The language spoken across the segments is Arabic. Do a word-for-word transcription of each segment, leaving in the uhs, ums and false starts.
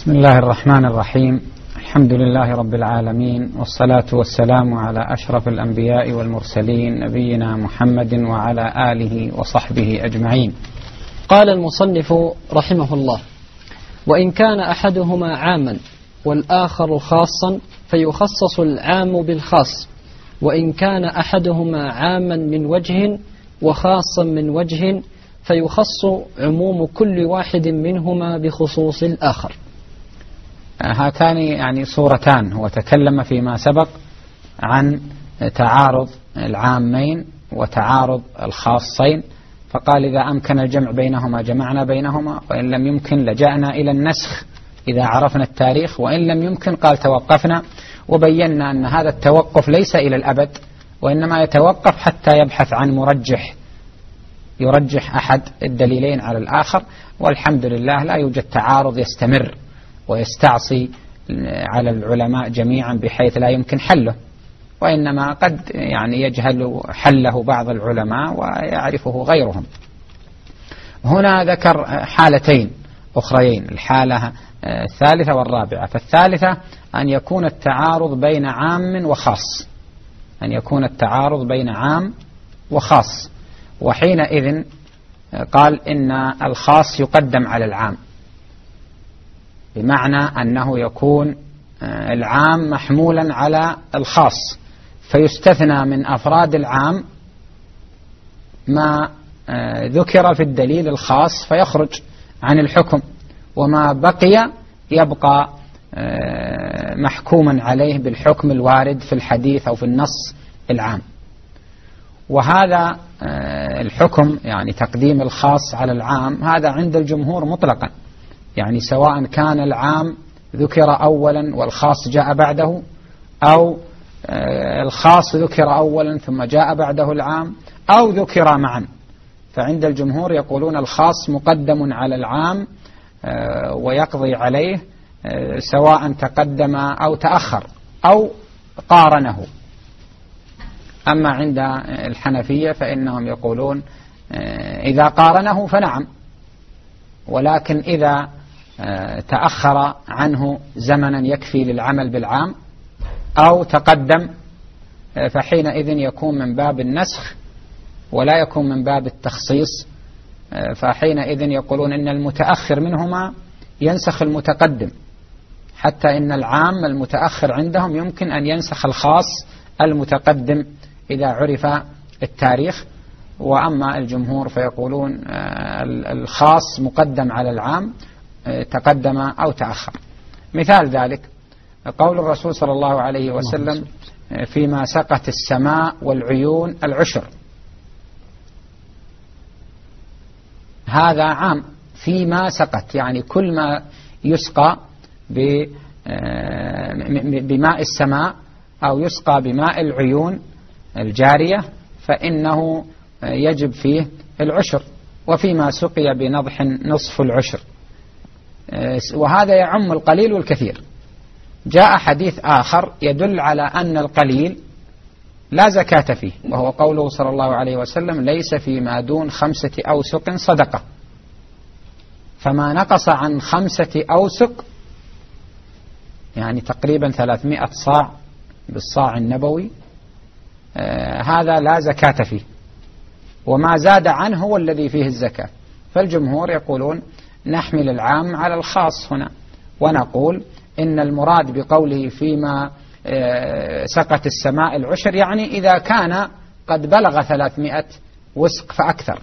بسم الله الرحمن الرحيم. الحمد لله رب العالمين، والصلاة والسلام على أشرف الأنبياء والمرسلين نبينا محمد وعلى آله وصحبه أجمعين. قال المصنف رحمه الله: وإن كان أحدهما عاما والآخر خاصا فيخصص العام بالخاص، وإن كان أحدهما عاما من وجه وخاصا من وجه فيخص عموم كل واحد منهما بخصوص الآخر. هاتان يعني صورتان، هو تكلم فيما سبق عن تعارض العامين وتعارض الخاصين، فقال إذا أمكن الجمع بينهما جمعنا بينهما، وإن لم يمكن لجأنا إلى النسخ إذا عرفنا التاريخ، وإن لم يمكن قال توقفنا، وبينا أن هذا التوقف ليس إلى الأبد، وإنما يتوقف حتى يبحث عن مرجح يرجح أحد الدليلين على الآخر. والحمد لله لا يوجد تعارض يستمر ويستعصي على العلماء جميعا بحيث لا يمكن حله، وإنما قد يعني يجهل حله بعض العلماء ويعرفه غيرهم. هنا ذكر حالتين أخريين، الحالة الثالثة والرابعة. فالثالثة أن يكون التعارض بين عام وخاص، أن يكون التعارض بين عام وخاص، وحينئذ قال إن الخاص يقدم على العام، بمعنى أنه يكون العام محمولا على الخاص، فيستثنى من أفراد العام ما ذكر في الدليل الخاص فيخرج عن الحكم، وما بقي يبقى محكوما عليه بالحكم الوارد في الحديث أو في النص العام. وهذا الحكم يعني تقديم الخاص على العام هذا عند الجمهور مطلقا، يعني سواء كان العام ذكر أولا والخاص جاء بعده، أو الخاص ذكر أولا ثم جاء بعده العام، أو ذكر معا، فعند الجمهور يقولون الخاص مقدم على العام ويقضي عليه سواء تقدم أو تأخر أو قارنه. أما عند الحنفية فإنهم يقولون إذا قارنه فنعم، ولكن إذا تأخر عنه زمنا يكفي للعمل بالعام أو تقدم فحينئذ يكون من باب النسخ ولا يكون من باب التخصيص، فحينئذ يقولون إن المتأخر منهما ينسخ المتقدم، حتى إن العام المتأخر عندهم يمكن أن ينسخ الخاص المتقدم إذا عرف التاريخ. وأما الجمهور فيقولون الخاص مقدم على العام تقدم أو تأخر. مثال ذلك قول الرسول صلى الله عليه وسلم فيما سقت السماء والعيون العشر، هذا عام فيما سقت، يعني كل ما يسقى بماء السماء أو يسقى بماء العيون الجارية فإنه يجب فيه العشر، وفيما سقي بنضح نصف العشر، وهذا يعم القليل والكثير. جاء حديث آخر يدل على أن القليل لا زكاة فيه، وهو قوله صلى الله عليه وسلم ليس فيما دون خمسة أوسق صدقة، فما نقص عن خمسة أوسق يعني تقريبا ثلاثمائة صاع بالصاع النبوي آه هذا لا زكاة فيه، وما زاد عنه هو الذي فيه الزكاة. فالجمهور يقولون نحمل العام على الخاص هنا، ونقول إن المراد بقوله فيما آه سقت السماء العشر يعني إذا كان قد بلغ ثلاثمائة وسق فأكثر،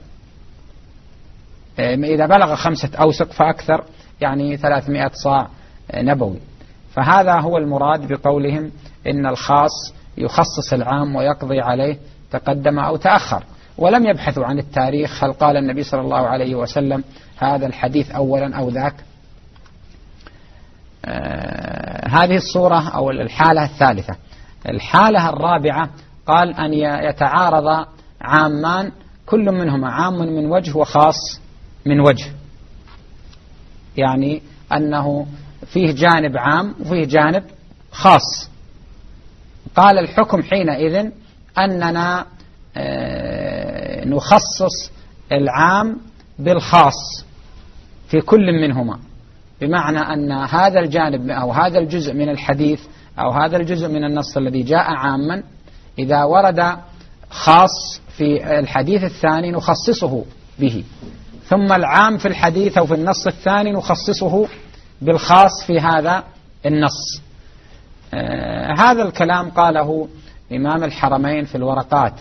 آه إذا بلغ خمسة أوسق فأكثر يعني ثلاثمائة صاع نبوي. فهذا هو المراد بقولهم إن الخاص يخصص العام ويقضي عليه تقدم أو تأخر، ولم يبحثوا عن التاريخ هل قال النبي صلى الله عليه وسلم هذا الحديث أولا أو ذاك. آه هذه الصورة أو الحالة الثالثة. الحالة الرابعة قال أن يتعارض عامان كل منهما عام من وجه وخاص من وجه، يعني أنه فيه جانب عام وفيه جانب خاص. قال الحكم حينئذ أننا نخصص العام بالخاص في كل منهما، بمعنى أن هذا الجانب أو هذا الجزء من الحديث أو هذا الجزء من النص الذي جاء عاما إذا ورد خاص في الحديث الثاني نخصصه به، ثم العام في الحديث أو في النص الثاني نخصصه بالخاص في هذا النص. آه هذا الكلام قاله إمام الحرمين في الورقات،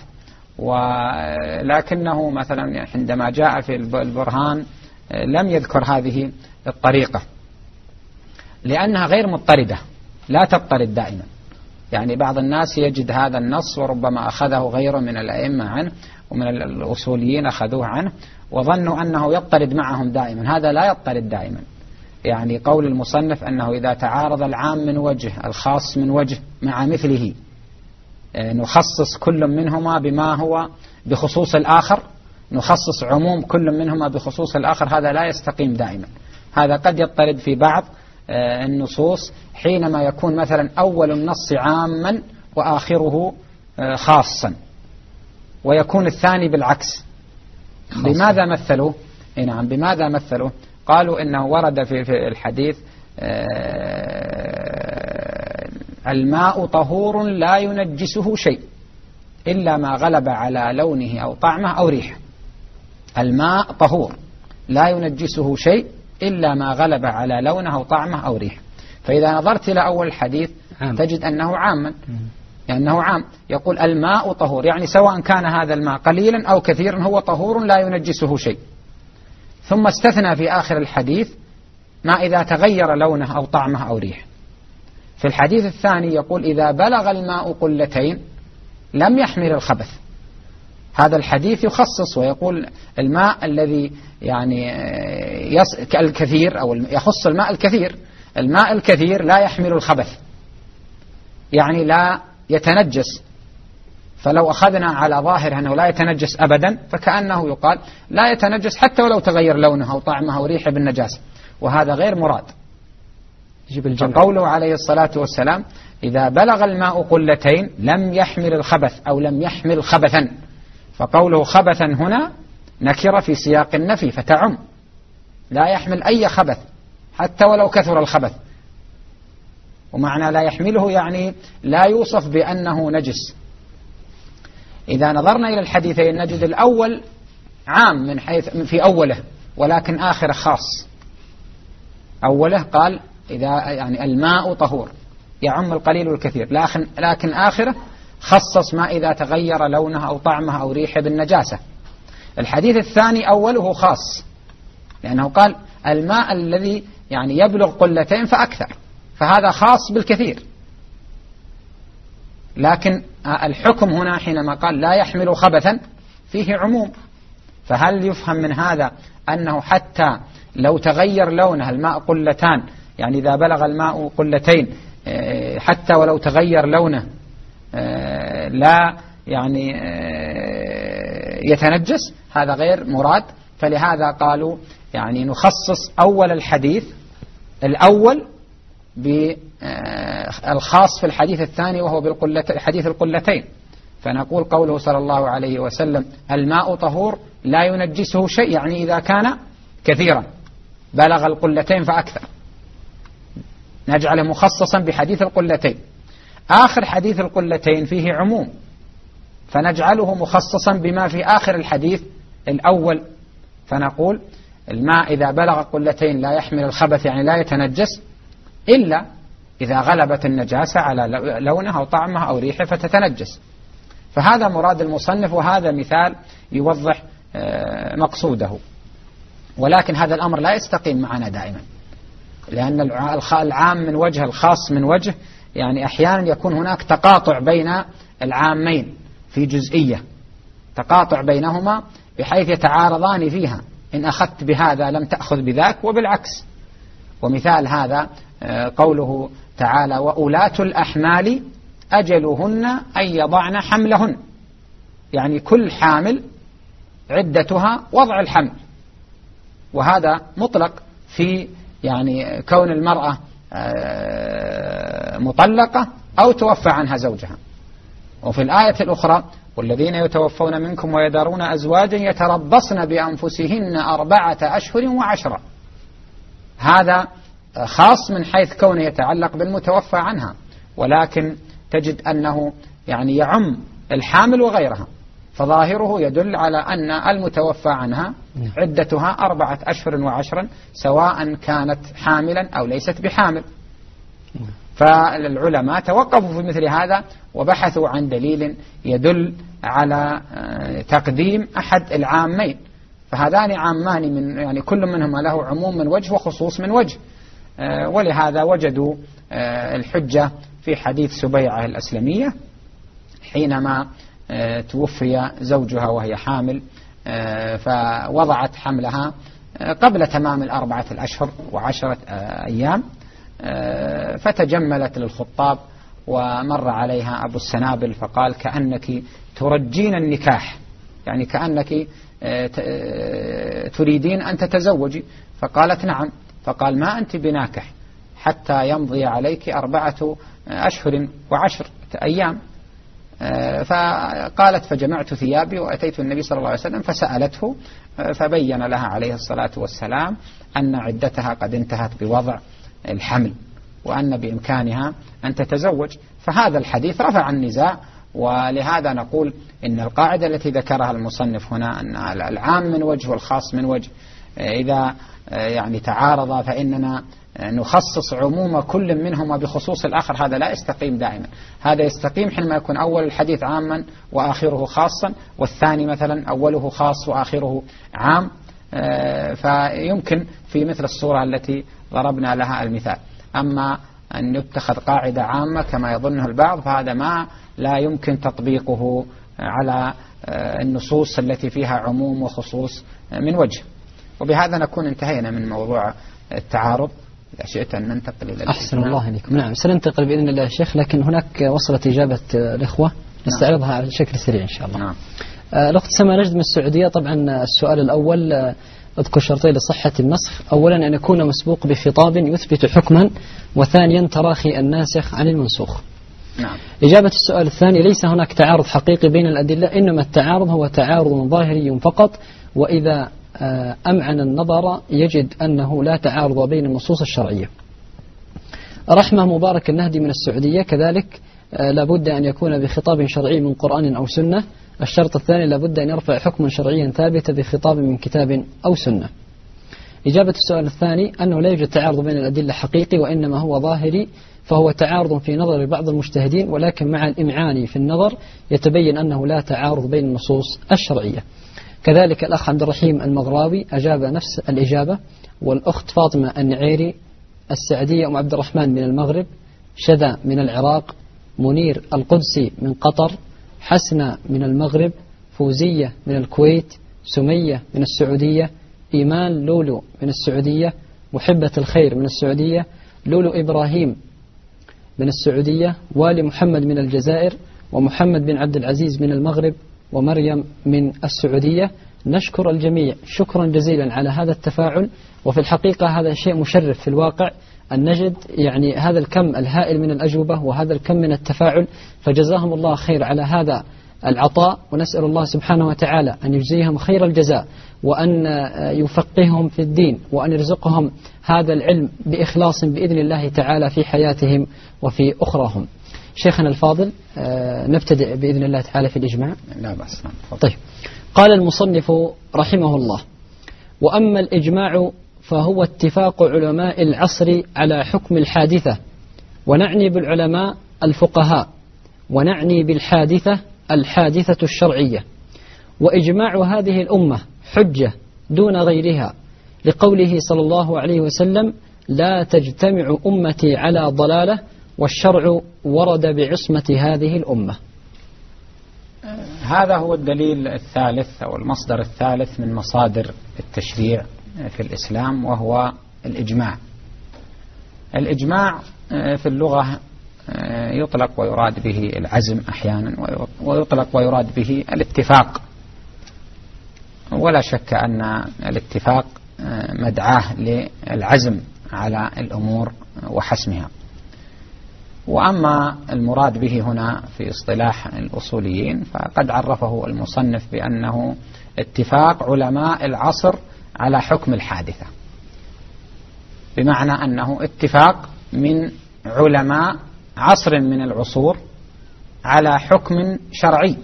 ولكنه مثلا عندما جاء في البرهان آه لم يذكر هذه الطريقة لأنها غير مضطردة، لا تضطرد دائما. يعني بعض الناس يجد هذا النص وربما أخذه غيره من الأئمة عنه ومن الأصوليين أخذوه عنه وظنوا أنه يضطرد معهم دائما، هذا لا يضطرد دائما. يعني قول المصنف أنه إذا تعارض العام من وجه الخاص من وجه مع مثله نخصص كل منهما بما هو بخصوص الآخر، نخصص عموم كل منهما بخصوص الآخر، هذا لا يستقيم دائما. هذا قد يضطرد في بعض النصوص حينما يكون مثلا أول النص عاما وآخره خاصا، ويكون الثاني بالعكس. بماذا مثلوا؟ نعم، بماذا مثلوا؟ قالوا إنه ورد في الحديث الماء طهور لا ينجسه شيء إلا ما غلب على لونه أو طعمه أو ريحه. الماء طهور لا ينجسه شيء إلا ما غلب على لونه أو طعمه أو ريحه. فإذا نظرت إلى أول الحديث عام. تجد أنه عاما، يعني أنه عام، يقول الماء طهور، يعني سواء كان هذا الماء قليلا أو كثيرا هو طهور لا ينجسه شيء. ثم استثنى في آخر الحديث ما إذا تغير لونه أو طعمه أو ريحه. في الحديث الثاني يقول إذا بلغ الماء قلتين لم يحمل الخبث. هذا الحديث يخصص ويقول الماء الذي يعني يص... الكثير أو يخص الماء الكثير، الماء الكثير لا يحمل الخبث، يعني لا يتنجس. فلو أخذنا على ظاهر أنه لا يتنجس أبدا فكأنه يقال لا يتنجس حتى ولو تغير لونه أو طعمه أو ريحه بالنجاسة، وهذا غير مراد. فقوله عليه الصلاة والسلام إذا بلغ الماء قلتين لم يحمل الخبث أو لم يحمل خبثا، فقوله خبثا هنا نكرة في سياق النفي فتعم، لا يحمل أي خبث حتى ولو كثر الخبث. ومعنى لا يحمله يعني لا يوصف بأنه نجس. إذا نظرنا إلى الحديثين نجد الأول عام من حيث في أوله، ولكن آخره خاص. أوله قال إذا يعني الماء طهور يعم القليل والكثير، لكن لكن آخره خصص ما إذا تغير لونه أو طعمه أو ريحه بالنجاسة. الحديث الثاني أوله خاص لأنه قال الماء الذي يعني يبلغ قلتين فأكثر، فهذا خاص بالكثير. لكن الحكم هنا حينما قال لا يحمل خبثا فيه عموم، فهل يفهم من هذا أنه حتى لو تغير لونه الماء قلتان، يعني إذا بلغ الماء قلتين حتى ولو تغير لونه لا يعني يتنجس؟ هذا غير مراد. فلهذا قالوا يعني نخصص أول الحديث الأول بالخاص في الحديث الثاني وهو بالحديث القلتين. فنقول قوله صلى الله عليه وسلم الماء طهور لا ينجسه شيء، يعني إذا كان كثيرا بلغ القلتين فأكثر، نجعله مخصصا بحديث القلتين. آخر حديث القلتين فيه عموم، فنجعله مخصصا بما في آخر الحديث الأول، فنقول الماء إذا بلغ قلتين لا يحمل الخبث، يعني لا يتنجس إلا إذا غلبت النجاسة على لونه أو طعمه أو ريحه فتتنجس. فهذا مراد المصنف، وهذا مثال يوضح مقصوده. ولكن هذا الأمر لا يستقيم معنا دائما، لأن العام من وجه الخاص من وجه، يعني أحيانا يكون هناك تقاطع بين العامين في جزئية، تقاطع بينهما بحيث يتعارضان فيها، إن أخذت بهذا لم تأخذ بذاك وبالعكس. ومثال هذا قوله تعالى وأولاة الأحمال أجلهن أن يضعن حملهن، يعني كل حامل عدتها وضع الحمل، وهذا مطلق في يعني كون المرأة مطلقة أو توفى عنها زوجها. وفي الآية الأخرى والذين يتوفون منكم ويذرون أزواجا يتربصن بأنفسهن أربعة أشهر وعشرة، هذا خاص من حيث كونه يتعلق بالمتوفى عنها، ولكن تجد أنه يعني يعم الحامل وغيرها، فظاهره يدل على أن المتوفى عنها عدتها أربعة أشهر وعشرا سواء كانت حاملا أو ليست بحامل. فالعلماء توقفوا في مثل هذا وبحثوا عن دليل يدل على تقديم أحد العامين، فهذان عامان من يعني كل منهما له عموم من وجه وخصوص من وجه، ولهذا وجدوا الحجة في حديث سبيعة الأسلمية حينما توفي زوجها وهي حامل، فوضعت حملها قبل تمام الأربعة الأشهر وعشرة أيام، فتجملت للخطاب ومر عليها أبو السنابل فقال كأنك ترجين النكاح، يعني كأنك تريدين أن تتزوجي، فقالت نعم، فقال ما أنت بناكح حتى يمضي عليك أربعة أشهر وعشر أيام. فقالت فجمعت ثيابي وأتيت النبي صلى الله عليه وسلم فسألته فبين لها عليه الصلاة والسلام أن عدتها قد انتهت بوضع الحمل وأن بإمكانها أن تتزوج. فهذا الحديث رفع النزاع، ولهذا نقول إن القاعدة التي ذكرها المصنف هنا أن العام من وجه والخاص من وجه إذا يعني تعارض فإننا نخصص عموم كل منهما بخصوص الآخر، هذا لا يستقيم دائما. هذا يستقيم حينما يكون أول الحديث عاما وآخره خاصا، والثاني مثلا أوله خاص وآخره عام، فيمكن في مثل الصورة التي ضربنا لها المثال. أما أن يتخذ قاعدة عامة كما يظنه البعض فهذا ما لا يمكن تطبيقه على النصوص التي فيها عموم وخصوص من وجه. وبهذا نكون انتهينا من موضوع التعارض. إذا شئت أن ننتقل إلى أحسن الله إليكم. نعم سننتقل بإذن الله يا شيخ، لكن هناك وصلت إجابة الإخوة نستعرضها على شكل سريع إن شاء الله. نعم. الأخت سما نجد من السعودية، طبعا السؤال الأول اذكر شرطين لصحة النسخ، أولا أن يكون مسبوق بخطاب يثبت حكما، وثانيا تراخي الناسخ عن المنسوخ. نعم. إجابة السؤال الثاني ليس هناك تعارض حقيقي بين الأدلة، إنما التعارض هو تعارض ظاهري فقط، وإذا أمعن النظر يجد أنه لا تعارض بين النصوص الشرعية. رحمة مبارك النهدي من السعودية كذلك لابد أن يكون بخطاب شرعي من قرآن أو سنة. الشرط الثاني لابد أن يرفع حكما شرعيا ثابتا بخطاب من كتاب أو سنة. إجابة السؤال الثاني أنه لا يوجد تعارض بين الأدلة حقيقي، وإنما هو ظاهري، فهو تعارض في نظر بعض المجتهدين، ولكن مع الإمعان في النظر يتبين أنه لا تعارض بين النصوص الشرعية. كذلك الأخ عبد الرحيم المغراوي أجاب نفس الإجابة، والأخت فاطمة النعيري السعدية أم عبد الرحمن من المغرب، شذا من العراق، منير القدسي من قطر، حسنة من المغرب، فوزية من الكويت، سمية من السعودية، إيمان لولو من السعودية، محبة الخير من السعودية، لولو إبراهيم من السعودية، والي محمد من الجزائر، ومحمد بن عبد العزيز من المغرب، ومريم من السعودية. نشكر الجميع شكرا جزيلا على هذا التفاعل، وفي الحقيقة هذا شيء مشرف في الواقع أن نجد يعني هذا الكم الهائل من الأجوبة وهذا الكم من التفاعل، فجزاهم الله خير على هذا العطاء، ونسأل الله سبحانه وتعالى أن يجزيهم خير الجزاء، وأن يفقههم في الدين، وأن يرزقهم هذا العلم بإخلاص بإذن الله تعالى في حياتهم وفي أخراهم. شيخنا الفاضل نبتدئ بإذن الله تعالى في الإجماع. لا بأس. طيب. قال المصنف رحمه الله: وأما الإجماع فهو اتفاق علماء العصر على حكم الحادثة، ونعني بالعلماء الفقهاء، ونعني بالحادثة الحادثة الشرعية. وإجماع هذه الأمة حجة دون غيرها، لقوله صلى الله عليه وسلم: لا تجتمع أمتي على ضلالة، والشرع ورد بعصمة هذه الأمة. هذا هو الدليل الثالث أو المصدر الثالث من مصادر التشريع في الإسلام، وهو الإجماع. الإجماع في اللغة يطلق ويراد به العزم أحيانا، ويطلق ويراد به الاتفاق، ولا شك أن الاتفاق مدعاه للعزم على الأمور وحسمها. وأما المراد به هنا في اصطلاح الأصوليين فقد عرفه المصنف بأنه اتفاق علماء العصر على حكم الحادثة. بمعنى أنه اتفاق من علماء عصر من العصور على حكم شرعي،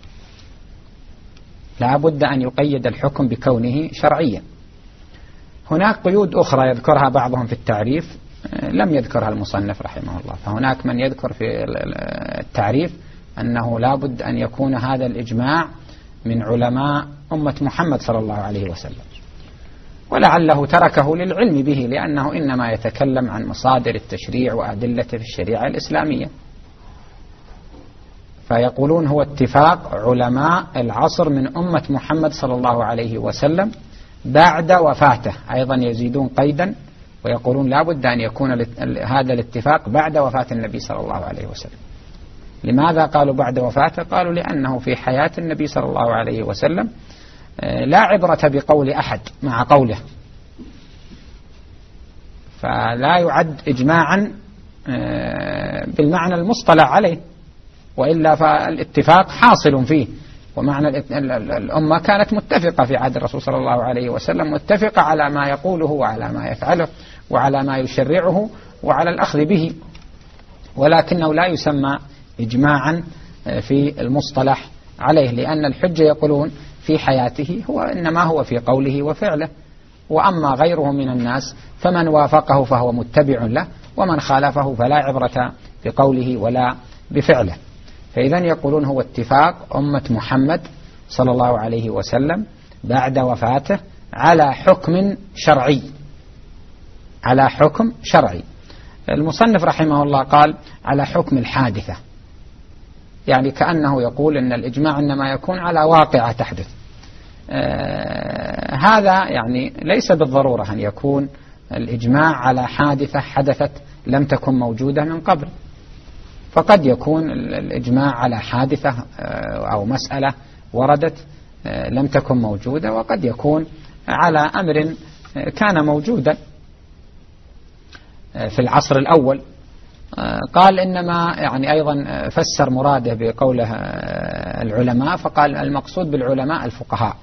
لا بد أن يقيد الحكم بكونه شرعيا. هناك قيود أخرى يذكرها بعضهم في التعريف لم يذكرها المصنف رحمه الله. فهناك من يذكر في التعريف أنه لا بد أن يكون هذا الإجماع من علماء أمة محمد صلى الله عليه وسلم، ولعله تركه للعلم به، لأنه إنما يتكلم عن مصادر التشريع وأدلته في الشريعة الإسلامية. فيقولون هو اتفاق علماء العصر من أمة محمد صلى الله عليه وسلم بعد وفاته. أيضا يزيدون قيدا ويقولون لا بد أن يكون هذا الاتفاق بعد وفاة النبي صلى الله عليه وسلم. لماذا قالوا بعد وفاته؟ قالوا لأنه في حياة النبي صلى الله عليه وسلم لا عبرة بقول أحد مع قوله، فلا يعد إجماعا بالمعنى المصطلح عليه، وإلا فالاتفاق حاصل فيه. ومعنى الأمة كانت متفقة في عهد الرسول صلى الله عليه وسلم، متفقة على ما يقوله وعلى ما يفعله وعلى ما يشرعه وعلى الأخذ به، ولكنه لا يسمى إجماعا في المصطلح عليه، لأن الحجة يقولون في حياته هو إنما هو في قوله وفعله، وأما غيره من الناس فمن وافقه فهو متبع له، ومن خالفه فلا عبرة بقوله ولا بفعله. فإذا يقولون هو اتفاق أمة محمد صلى الله عليه وسلم بعد وفاته على حكم شرعي، على حكم شرعي. المصنف رحمه الله قال على حكم الحادثة، يعني كأنه يقول إن الإجماع إنما يكون على واقعة تحدث. آه هذا يعني ليس بالضرورة أن يكون الإجماع على حادثة حدثت لم تكن موجودة من قبل، فقد يكون الإجماع على حادثة أو مسألة وردت لم تكن موجودة، وقد يكون على أمر كان موجودا في العصر الأول. قال إنما يعني أيضا فسر مراده بقوله العلماء، فقال المقصود بالعلماء الفقهاء،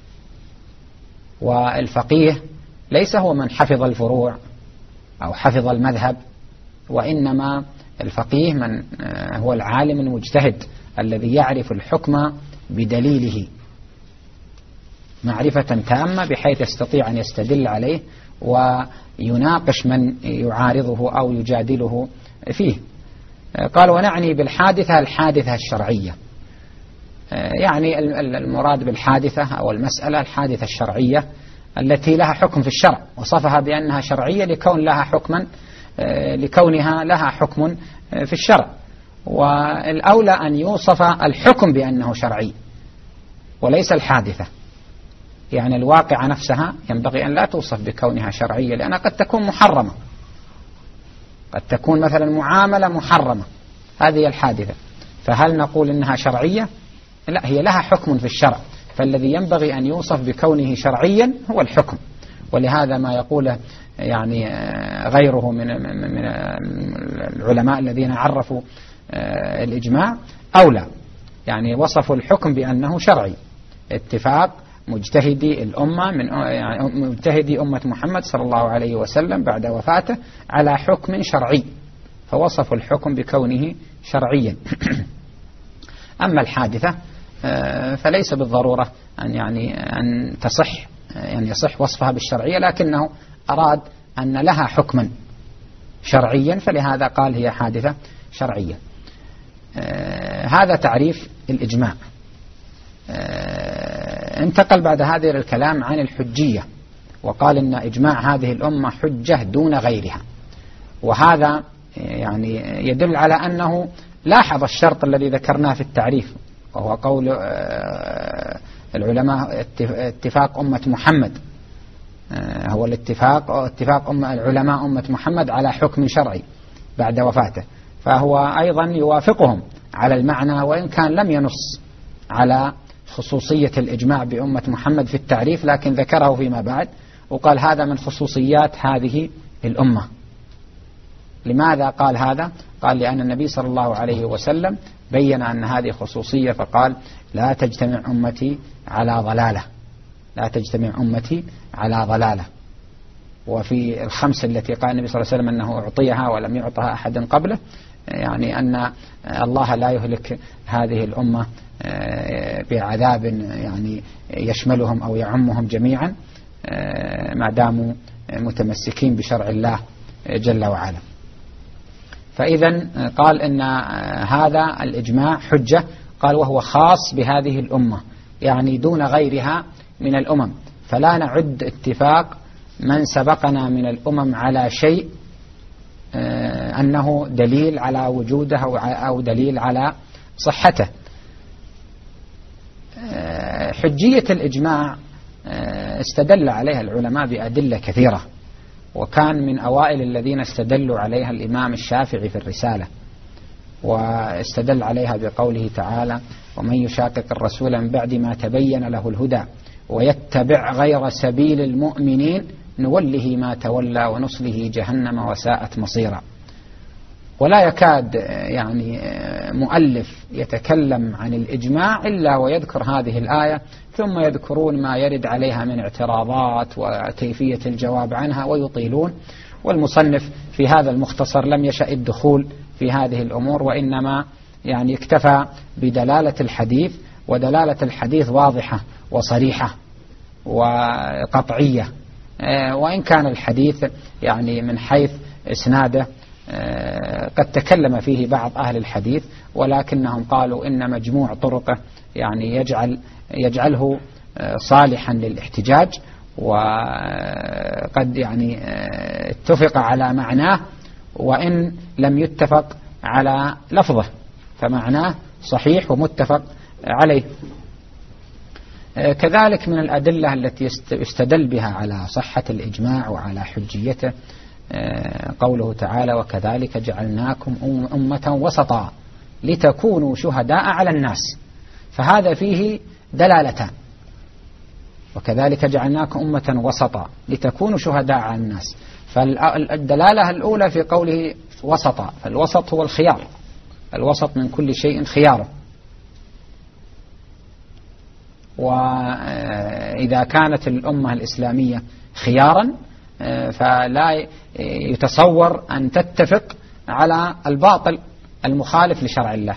والفقيه ليس هو من حفظ الفروع أو حفظ المذهب، وإنما الفقيه من هو العالم المجتهد الذي يعرف الحكم بدليله معرفة تامة بحيث يستطيع أن يستدل عليه ويناقش من يعارضه أو يجادله فيه. قال ونعني بالحادثة الحادثة الشرعية، يعني المراد بالحادثة أو المسألة الحادثة الشرعية التي لها حكم في الشرع، وصفها بأنها شرعية لكون لها حكما لكونها لها حكم في الشرع، والأولى أن يوصف الحكم بأنه شرعي وليس الحادثة. يعني الواقعة نفسها ينبغي أن لا توصف بكونها شرعية، لأنها قد تكون محرمة، قد تكون مثلا معاملة محرمة، هذه الحادثة، فهل نقول إنها شرعية؟ لا، هي لها حكم في الشرع، فالذي ينبغي أن يوصف بكونه شرعيا هو الحكم. ولهذا ما يقوله يعني غيره من من العلماء الذين عرفوا الإجماع أولى، يعني وصفوا الحكم بأنه شرعي، اتفاق مجتهدي الأمة من يعني مجتهدي أمة محمد صلى الله عليه وسلم بعد وفاته على حكم شرعي، فوصفوا الحكم بكونه شرعيا. أما الحادثة فليس بالضرورة أن يعني أن تصح يعني يصح وصفها بالشرعية، لكنه أراد أن لها حكما شرعيا، فلهذا قال هي حادثة شرعية. آه هذا تعريف الإجماع. آه انتقل بعد هذا الكلام عن الحجية، وقال إن إجماع هذه الأمة حجة دون غيرها، وهذا يعني يدل على أنه لاحظ الشرط الذي ذكرناه في التعريف، وهو قول آه العلماء اتفاق أمة محمد، هو الاتفاق اتفاق أم العلماء أمة محمد على حكم شرعي بعد وفاته، فهو أيضا يوافقهم على المعنى، وإن كان لم ينص على خصوصية الإجماع بأمة محمد في التعريف، لكن ذكره فيما بعد وقال هذا من خصوصيات هذه الأمة. لماذا قال هذا؟ قال لأن النبي صلى الله عليه وسلم بين أن هذه خصوصية، فقال لا تجتمع أمتي على ضلالة، لا تجتمع أمتي على ضلالة. وفي الخمس التي قال النبي صلى الله عليه وسلم أنه أعطيها ولم يعطها أحد قبله، يعني أن الله لا يهلك هذه الأمة بعذاب يعني يشملهم أو يعمهم جميعا ما داموا متمسكين بشرع الله جل وعلا. فإذا قال إن هذا الإجماع حجة، قال وهو خاص بهذه الأمة يعني دون غيرها من الأمم، فلا نعد اتفاق من سبقنا من الأمم على شيء أنه دليل على وجوده أو دليل على صحته. حجية الإجماع استدل عليها العلماء بأدلة كثيرة، وكان من أوائل الذين استدلوا عليها الإمام الشافعي في الرسالة، واستدل عليها بقوله تعالى ومن يشاقق الرسول من بعد ما تبين له الهدى ويتبع غير سبيل المؤمنين نوله ما تولى ونصله جهنم وساءت مصيرا. ولا يكاد يعني مؤلف يتكلم عن الإجماع إلا ويذكر هذه الآية، ثم يذكرون ما يرد عليها من اعتراضات وكيفية الجواب عنها ويطيلون. والمصنف في هذا المختصر لم يشأ الدخول في هذه الأمور، وإنما يعني اكتفى بدلالة الحديث، ودلالة الحديث واضحة وصريحة وقطعية، وإن كان الحديث يعني من حيث إسناده قد تكلم فيه بعض أهل الحديث، ولكنهم قالوا إن مجموع طرقه يعني يجعل يجعله صالحا للاحتجاج، وقد يعني اتفق على معناه وإن لم يتفق على لفظه، فمعناه صحيح ومتفق عليه. كذلك من الأدلة التي يستدل بها على صحة الإجماع وعلى حجيته قوله تعالى وكذلك جعلناكم أمة وسطا لتكونوا شهداء على الناس، فهذا فيه دلالتان، وكذلك جعلناكم أمة وسطا لتكونوا شهداء على الناس. فالدلالة الأولى في قوله وسطا، فالوسط هو الخيار، الوسط من كل شيء خياره، وإذا كانت الأمة الإسلامية خيارا فلا يتصور أن تتفق على الباطل المخالف لشرع الله.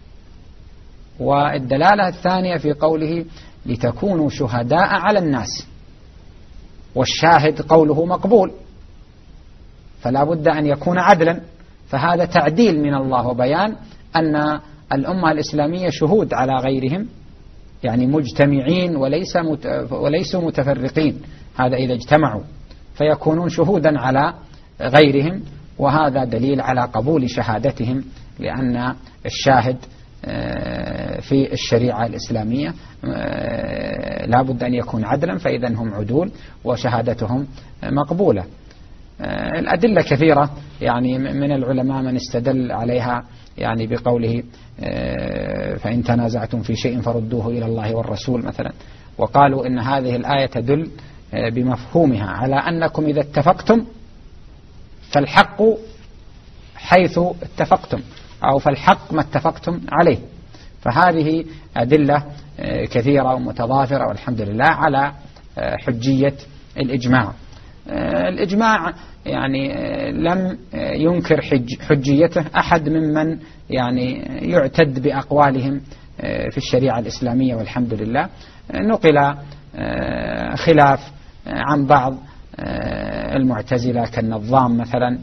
والدلالة الثانية في قوله لتكونوا شهداء على الناس، والشاهد قوله مقبول، فلا بد أن يكون عدلا، فهذا تعديل من الله وبيان أن الأمة الإسلامية شهود على غيرهم، يعني مجتمعين وليس مت... وليسوا متفرقين، هذا إذا اجتمعوا فيكونون شهودا على غيرهم، وهذا دليل على قبول شهادتهم، لأن الشاهد في الشريعة الإسلامية لا بد أن يكون عدلا، فإذا هم عدول وشهادتهم مقبولة. الأدلة كثيرة، يعني من العلماء من استدل عليها يعني بقوله فإن تنازعتم في شيء فردوه إلى الله والرسول مثلا، وقالوا إن هذه الآية تدل بمفهومها على أنكم إذا اتفقتم فالحق حيث اتفقتم، أو فالحق ما اتفقتم عليه. فهذه أدلة كثيرة ومتضافرة والحمد لله على حجية الإجماع. الإجماع يعني لم ينكر حج حجيته أحد ممن يعني يعتد بأقوالهم في الشريعة الإسلامية والحمد لله. نقل خلاف عن بعض المعتزلة كالنظام مثلا،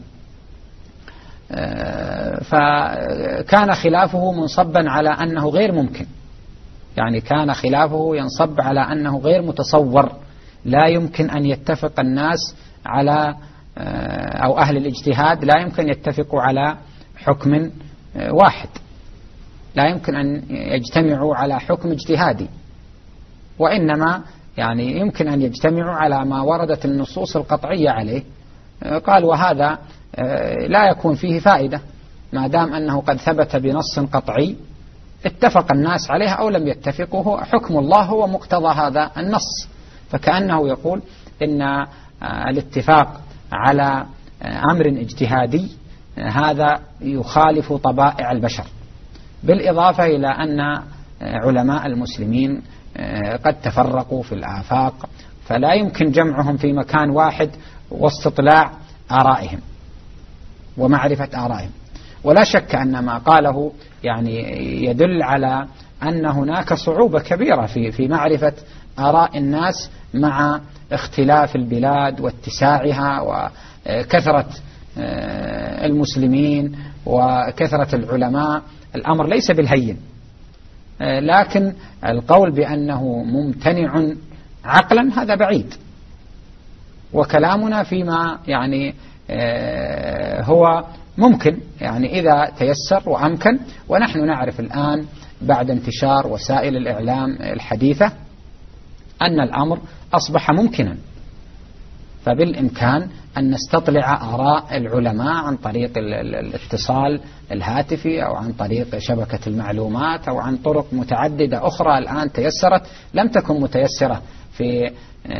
فكان خلافه منصبا على أنه غير ممكن، يعني كان خلافه ينصب على أنه غير متصور، لا يمكن أن يتفق الناس على أو أهل الاجتهاد لا يمكن يتفقوا على حكم واحد، لا يمكن أن يجتمعوا على حكم اجتهادي، وإنما يعني يمكن أن يجتمعوا على ما وردت النصوص القطعية عليه. قال وهذا لا يكون فيه فائدة ما دام أنه قد ثبت بنص قطعي اتفق الناس عليه أو لم يتفقوا، حكم الله هو مقتضى هذا النص. فكأنه يقول إن الاتفاق على أمر اجتهادي هذا يخالف طبائع البشر، بالإضافة إلى أن علماء المسلمين قد تفرقوا في الآفاق، فلا يمكن جمعهم في مكان واحد واستطلاع آرائهم ومعرفة آرائهم. ولا شك أن ما قاله يعني يدل على أن هناك صعوبة كبيرة في في معرفة آراء الناس مع اختلاف البلاد واتساعها وكثرة المسلمين وكثرة العلماء. الأمر ليس بالهين، لكن القول بأنه ممتنع عقلا هذا بعيد، وكلامنا فيما يعني هو ممكن يعني إذا تيسر وأمكن. ونحن نعرف الآن بعد انتشار وسائل الإعلام الحديثة أن الأمر أصبح ممكنا، فبالإمكان أن نستطلع آراء العلماء عن طريق الاتصال الهاتفي أو عن طريق شبكة المعلومات أو عن طرق متعددة أخرى الآن تيسرت لم تكن متيسرة في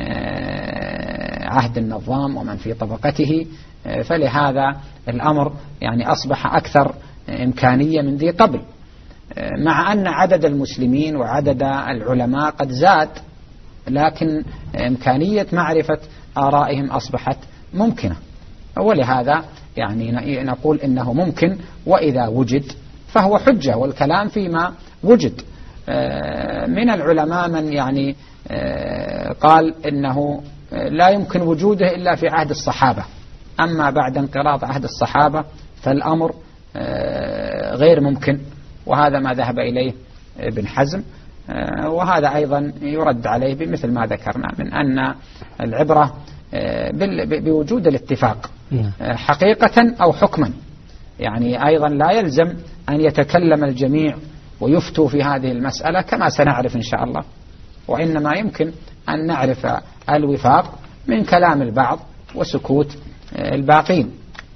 عهد النظام ومن في طبقته. فلهذا الأمر يعني أصبح أكثر إمكانية من ذي قبل، مع أن عدد المسلمين وعدد العلماء قد زاد، لكن إمكانية معرفة آرائهم أصبحت ممكنة. ولهذا يعني نقول إنه ممكن، وإذا وجد فهو حجة، والكلام فيما وجد. من العلماء من يعني قال إنه لا يمكن وجوده إلا في عهد الصحابة، أما بعد انقراض عهد الصحابة فالأمر غير ممكن، وهذا ما ذهب إليه ابن حزم. وهذا أيضا يرد عليه بمثل ما ذكرنا من أن العبرة بوجود الاتفاق حقيقة أو حكما. يعني أيضا لا يلزم أن يتكلم الجميع ويفتوا في هذه المسألة كما سنعرف إن شاء الله، وإنما يمكن أن نعرف الوفاق من كلام البعض وسكوت الباقين.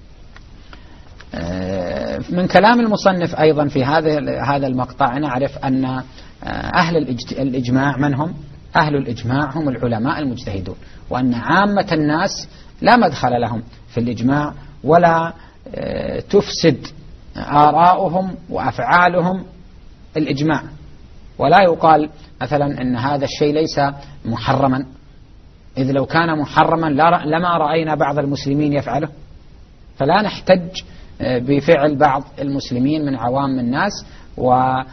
من كلام المصنف أيضا في هذا هذا المقطع نعرف أن أهل الإجماع من هم؟ أهل الإجماع هم العلماء المجتهدون، وأن عامة الناس لا مدخل لهم في الإجماع ولا تفسد آراؤهم وأفعالهم الإجماع. ولا يقال مثلا أن هذا الشيء ليس محرما، إذ لو كان محرما لما رأينا بعض المسلمين يفعله. فلا نحتج بفعل بعض المسلمين من عوام الناس، ولا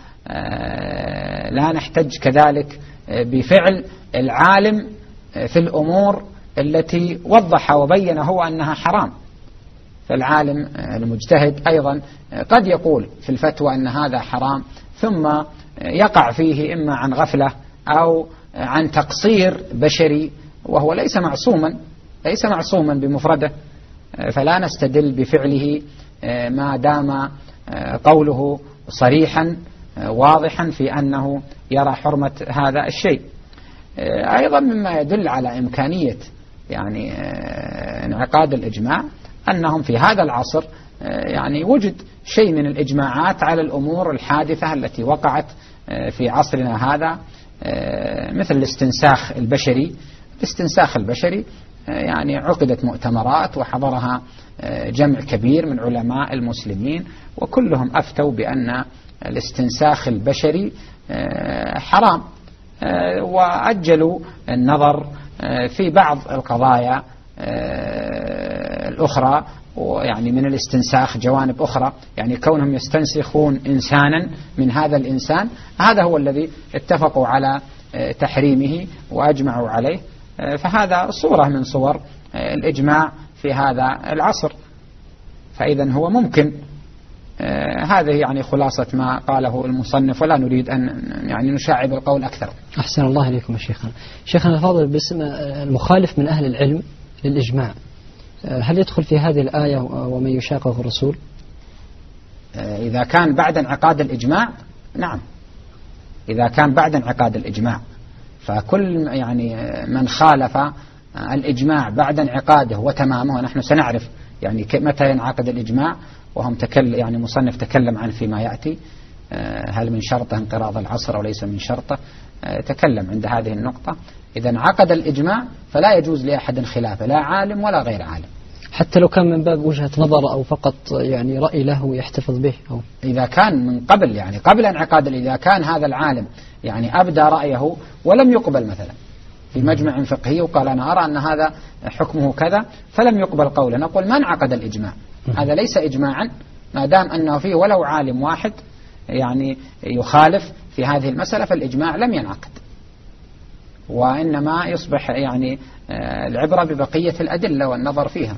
نحتج كذلك بفعل العالم في الأمور التي وضح وبين هو أنها حرام. فالعالم المجتهد أيضا قد يقول في الفتوى أن هذا حرام، ثم يقع فيه إما عن غفلة أو عن تقصير بشري، وهو ليس معصوما ليس معصوما بمفرده. فلا نستدل بفعله ما دام قوله صريحا واضحا في أنه يرى حرمة هذا الشيء. أيضا مما يدل على إمكانية يعني انعقاد الإجماع أنهم في هذا العصر يعني وجد شيء من الإجماعات على الأمور الحادثة التي وقعت في عصرنا هذا، مثل الاستنساخ البشري. الاستنساخ البشري يعني عقدت مؤتمرات وحضرها جمع كبير من علماء المسلمين، وكلهم أفتوا بأن الاستنساخ البشري حرام، وأجلوا النظر في بعض القضايا الأخرى، ويعني من الاستنساخ جوانب أخرى، يعني كونهم يستنسخون إنسانا من هذا الإنسان، هذا هو الذي اتفقوا على تحريمه وأجمعوا عليه. فهذا صورة من صور الإجماع في هذا العصر، فإذا هو ممكن. هذه يعني خلاصة ما قاله المصنف، ولا نريد أن يعني نشعب القول أكثر. أحسن الله إليكم يا شيخنا. شيخنا الفاضل، باسم المخالف من أهل العلم للإجماع، هل يدخل في هذه الآية ومن يشاقق الرسول؟ إذا كان بعد انعقاد الإجماع نعم، إذا كان بعد انعقاد الإجماع، فكل يعني من خالف الإجماع بعد انعقاده وتمامه، ونحن سنعرف يعني متى ينعقد الإجماع، وهم تكلم يعني مصنف تكلم عنه فيما يأتي، هل من شرطه انقراض العصر أو ليس من شرطه، تكلم عند هذه النقطة. إذا انعقد الإجماع فلا يجوز لأحد خلافه، لا عالم ولا غير عالم، حتى لو كان من باب وجهة نظر أو فقط يعني رأي له يحتفظ به. أو إذا كان من قبل يعني قبل انعقاد، إذا كان هذا العالم يعني أبدى رأيه ولم يقبل مثلا، في مجمع فقهي وقال أنا أرى أن هذا حكمه كذا فلم يقبل قوله، نقول ما انعقد الإجماع، هذا ليس إجماعا ما دام أنه فيه ولو عالم واحد يعني يخالف في هذه المسألة، فالإجماع لم ينعقد، وإنما يصبح يعني العبرة ببقية الأدلة والنظر فيها.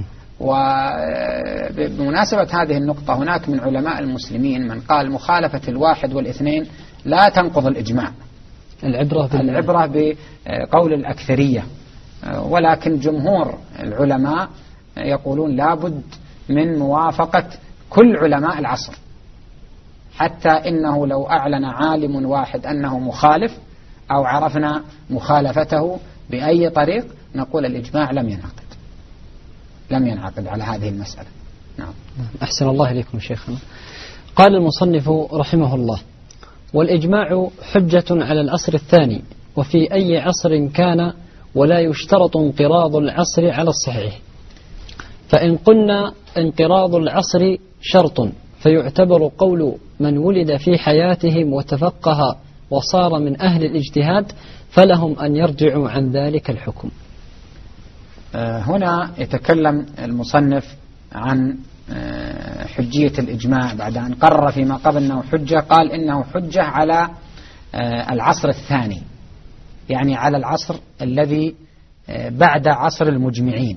وبمناسبة هذه النقطة هناك من علماء المسلمين من قال مخالفة الواحد والاثنين لا تنقض الإجماع، العبرة, العبرة بقول الأكثرية، ولكن جمهور العلماء يقولون لابد من موافقة كل علماء العصر، حتى إنه لو أعلن عالم واحد أنه مخالف أو عرفنا مخالفته بأي طريق نقول الإجماع لم ينعقد لم ينعقد على هذه المسألة. نعم. أحسن الله إليكم شيخنا. قال المصنف رحمه الله: والإجماع حجة على العصر الثاني وفي أي عصر كان، ولا يشترط انقراض العصر على الصحيح. فإن قلنا انقراض العصر شرط فيعتبر قول من ولد في حياتهم وتفقه وصار من أهل الاجتهاد فلهم أن يرجعوا عن ذلك الحكم. هنا يتكلم المصنف عن حجية الإجماع بعد أن قرر فيما قبل أنه حجة، قال إنه حجة على العصر الثاني، يعني على العصر الذي بعد عصر المجمعين،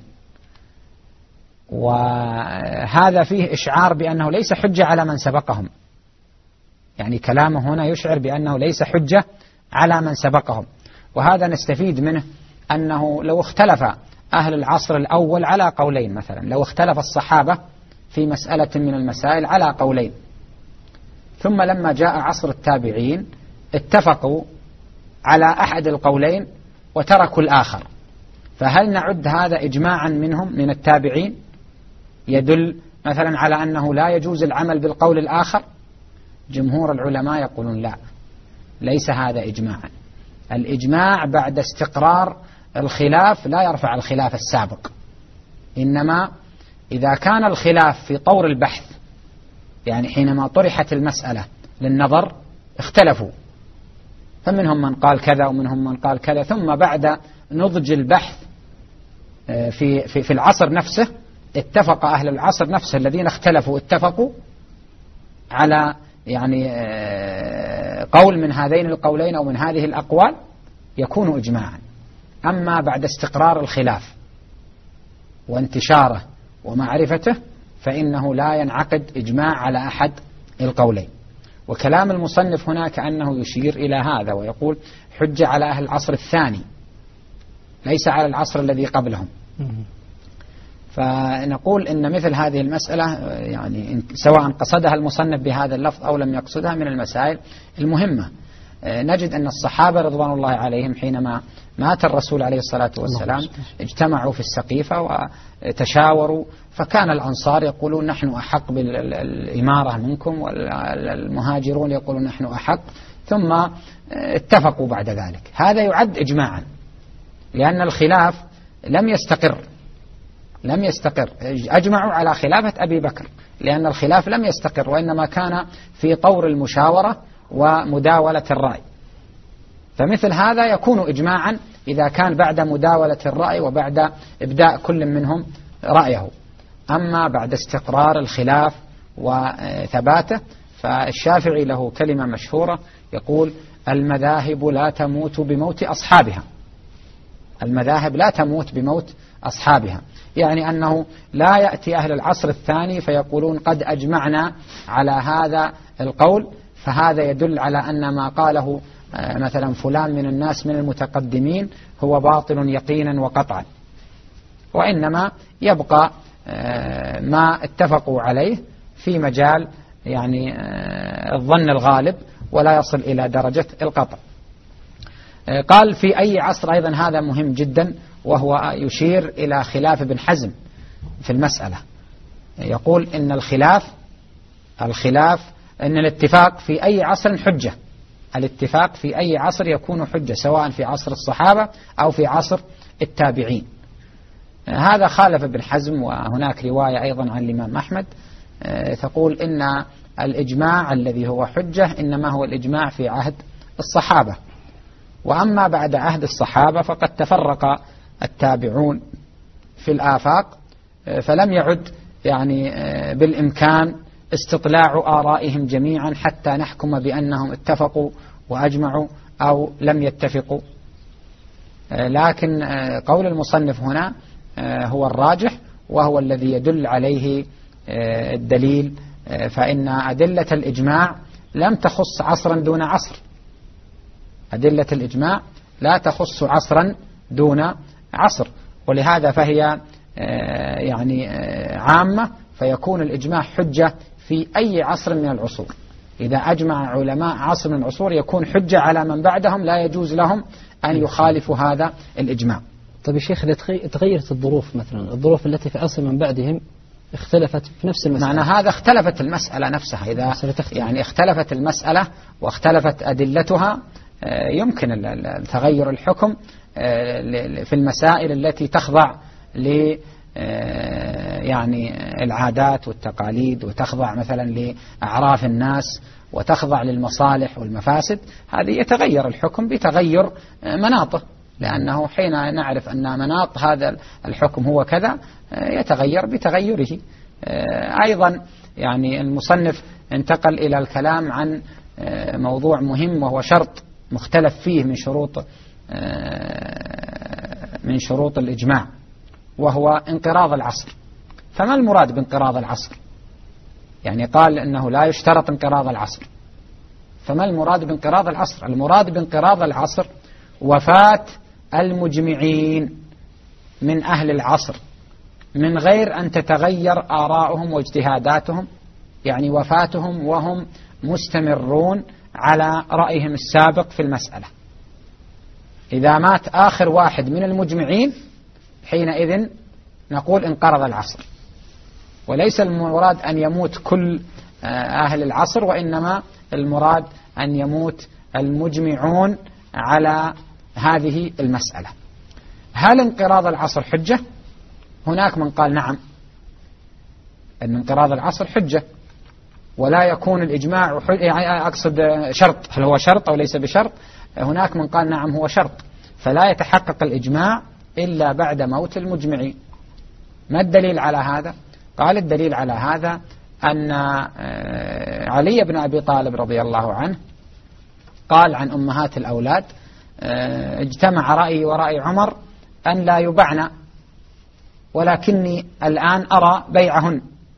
وهذا فيه إشعار بأنه ليس حجة على من سبقهم، يعني كلامه هنا يشعر بأنه ليس حجة على من سبقهم. وهذا نستفيد منه أنه لو اختلف أهل العصر الأول على قولين، مثلا لو اختلف الصحابة في مسألة من المسائل على قولين، ثم لما جاء عصر التابعين اتفقوا على أحد القولين وتركوا الآخر، فهل نعد هذا إجماعا منهم من التابعين يدل مثلا على أنه لا يجوز العمل بالقول الآخر؟ جمهور العلماء يقولون لا، ليس هذا إجماعا. الإجماع بعد استقرار الخلاف لا يرفع الخلاف السابق، إنما إذا كان الخلاف في طور البحث، يعني حينما طرحت المسألة للنظر اختلفوا، فمنهم من قال كذا ومنهم من قال كذا، ثم بعد نضج البحث في, في, في العصر نفسه اتفق أهل العصر نفسه الذين اختلفوا اتفقوا على يعني قول من هذين القولين أو من هذه الأقوال يكون إجماعا. أما بعد استقرار الخلاف وانتشاره ومعرفته فإنه لا ينعقد إجماع على أحد القولين. وكلام المصنف هنا كأنه يشير إلى هذا ويقول حجة على أهل العصر الثاني ليس على العصر الذي قبلهم. فنقول إن مثل هذه المسألة يعني سواء قصدها المصنف بهذا اللفظ أو لم يقصدها من المسائل المهمة. نجد أن الصحابة رضوان الله عليهم حينما مات الرسول عليه الصلاة والسلام اجتمعوا في السقيفة وتشاوروا، فكان الأنصار يقولون نحن أحق بالإمارة منكم، والمهاجرون يقولون نحن أحق، ثم اتفقوا بعد ذلك. هذا يعد إجماعا لأن الخلاف لم يستقر لم يستقر أجمعوا على خلافة أبي بكر لأن الخلاف لم يستقر، وإنما كان في طور المشاورة ومداولة الرأي. فمثل هذا يكون إجماعا إذا كان بعد مداولة الرأي وبعد إبداء كل منهم رأيه. أما بعد استقرار الخلاف وثباته فالشافعي له كلمة مشهورة يقول المذاهب لا تموت بموت أصحابها. المذاهب لا تموت بموت أصحابها، يعني أنه لا يأتي أهل العصر الثاني فيقولون قد أجمعنا على هذا القول، فهذا يدل على أن ما قاله مثلا فلان من الناس من المتقدمين هو باطل يقينا وقطعا، وإنما يبقى ما اتفقوا عليه في مجال يعني الظن الغالب ولا يصل إلى درجة القطع. قال في أي عصر، أيضا هذا مهم جدا وهو يشير إلى خلاف ابن حزم في المسألة. يقول إن الخلاف الخلاف أن الاتفاق في أي عصر حجة، الاتفاق في أي عصر يكون حجة سواء في عصر الصحابة أو في عصر التابعين. هذا خالف ابن حزم. وهناك رواية أيضا عن الإمام أحمد تقول إن الإجماع الذي هو حجة إنما هو الإجماع في عهد الصحابة، وأما بعد عهد الصحابة فقد تفرق التابعون في الآفاق، فلم يعد يعني بالإمكان استطلاع آرائهم جميعا حتى نحكم بأنهم اتفقوا وأجمعوا أو لم يتفقوا. لكن قول المصنف هنا هو الراجح وهو الذي يدل عليه الدليل، فإن أدلة الإجماع لم تخص عصرا دون عصر، أدلة الإجماع لا تخص عصرا دون عصر، ولهذا فهي يعني عامة، فيكون الإجماع حجة في أي عصر من العصور. إذا أجمع علماء عصر من العصور يكون حجة على من بعدهم، لا يجوز لهم أن يخالفوا هذا الإجماع. طيب يا شيخ، إذا تغيرت الظروف، مثلا الظروف التي في عصر من بعدهم اختلفت في نفس المسألة، معنى هذا اختلفت المسألة نفسها. إذا يعني اختلفت المسألة واختلفت أدلتها يمكن تغير الحكم في المسائل التي تخضع ل يعني العادات والتقاليد، وتخضع مثلا لأعراف الناس، وتخضع للمصالح والمفاسد. هذه يتغير الحكم بتغير مناطه، لأنه حين نعرف أن مناط هذا الحكم هو كذا يتغير بتغيره. أيضا يعني المصنف انتقل إلى الكلام عن موضوع مهم، وهو شرط مختلف فيه من شروط من شروط الإجماع، وهو انقراض العصر. فما المراد بانقراض العصر؟ يعني قال أنه لا يشترط انقراض العصر، فما المراد بانقراض العصر؟ المراد بانقراض العصر وفاة المجمعين من أهل العصر من غير أن تتغير آراؤهم واجتهاداتهم، يعني وفاتهم وهم مستمرون على رأيهم السابق في المسألة. إذا مات آخر واحد من المجمعين حينئذ نقول انقرض العصر، وليس المراد أن يموت كل أهل العصر، وإنما المراد أن يموت المجمعون على هذه المسألة. هل انقراض العصر حجة؟ هناك من قال نعم، أن انقراض العصر حجة ولا يكون الإجماع يعني أقصد شرط، هل هو شرط أو ليس بشرط؟ هناك من قال نعم هو شرط، فلا يتحقق الإجماع إلا بعد موت المجمعين. ما الدليل على هذا؟ قال الدليل على هذا أن علي بن أبي طالب رضي الله عنه قال عن أمهات الأولاد اجتمع رأيي ورأي عمر أن لا يبعن، ولكني الآن أرى بيعهن.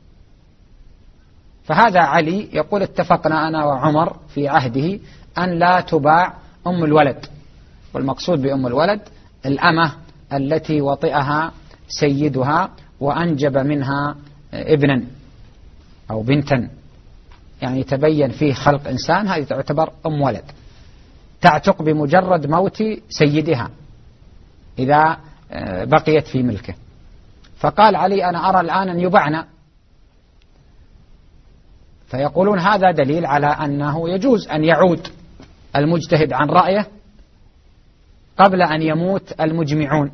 فهذا علي يقول اتفقنا أنا وعمر في عهده أن لا تباع أم الولد، والمقصود بأم الولد الأمة التي وطئها سيدها وأنجب منها ابنا أو بنتا، يعني تبين فيه خلق إنسان، هذه تعتبر أم ولد، تعتق بمجرد موت سيدها إذا بقيت في ملكه. فقال علي أنا أرى الآن أن يبعنا، فيقولون هذا دليل على أنه يجوز أن يعود المجتهد عن رأيه قبل أن يموت المجمعون،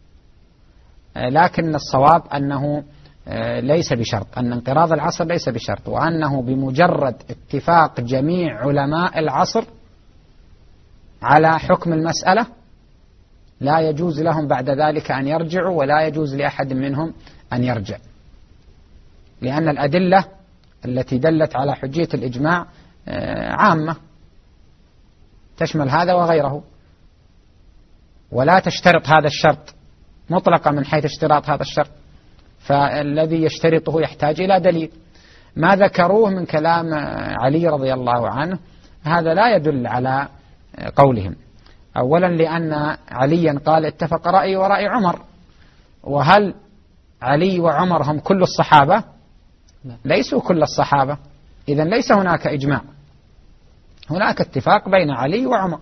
لكن الصواب أنه ليس بشرط، أن انقراض العصر ليس بشرط، وأنه بمجرد اتفاق جميع علماء العصر على حكم المسألة لا يجوز لهم بعد ذلك أن يرجعوا، ولا يجوز لأحد منهم أن يرجع، لأن الأدلة التي دلت على حجية الإجماع عامة تشمل هذا وغيره، ولا تشترط هذا الشرط مطلقا من حيث اشتراط هذا الشرط، فالذي يشترطه يحتاج إلى دليل. ما ذكروه من كلام علي رضي الله عنه هذا لا يدل على قولهم، أولا لأن عليا قال اتفق رأي ورأي عمر، وهل علي وعمر هم كل الصحابة؟ ليسوا كل الصحابة، إذن ليس هناك إجماع، هناك اتفاق بين علي وعمر،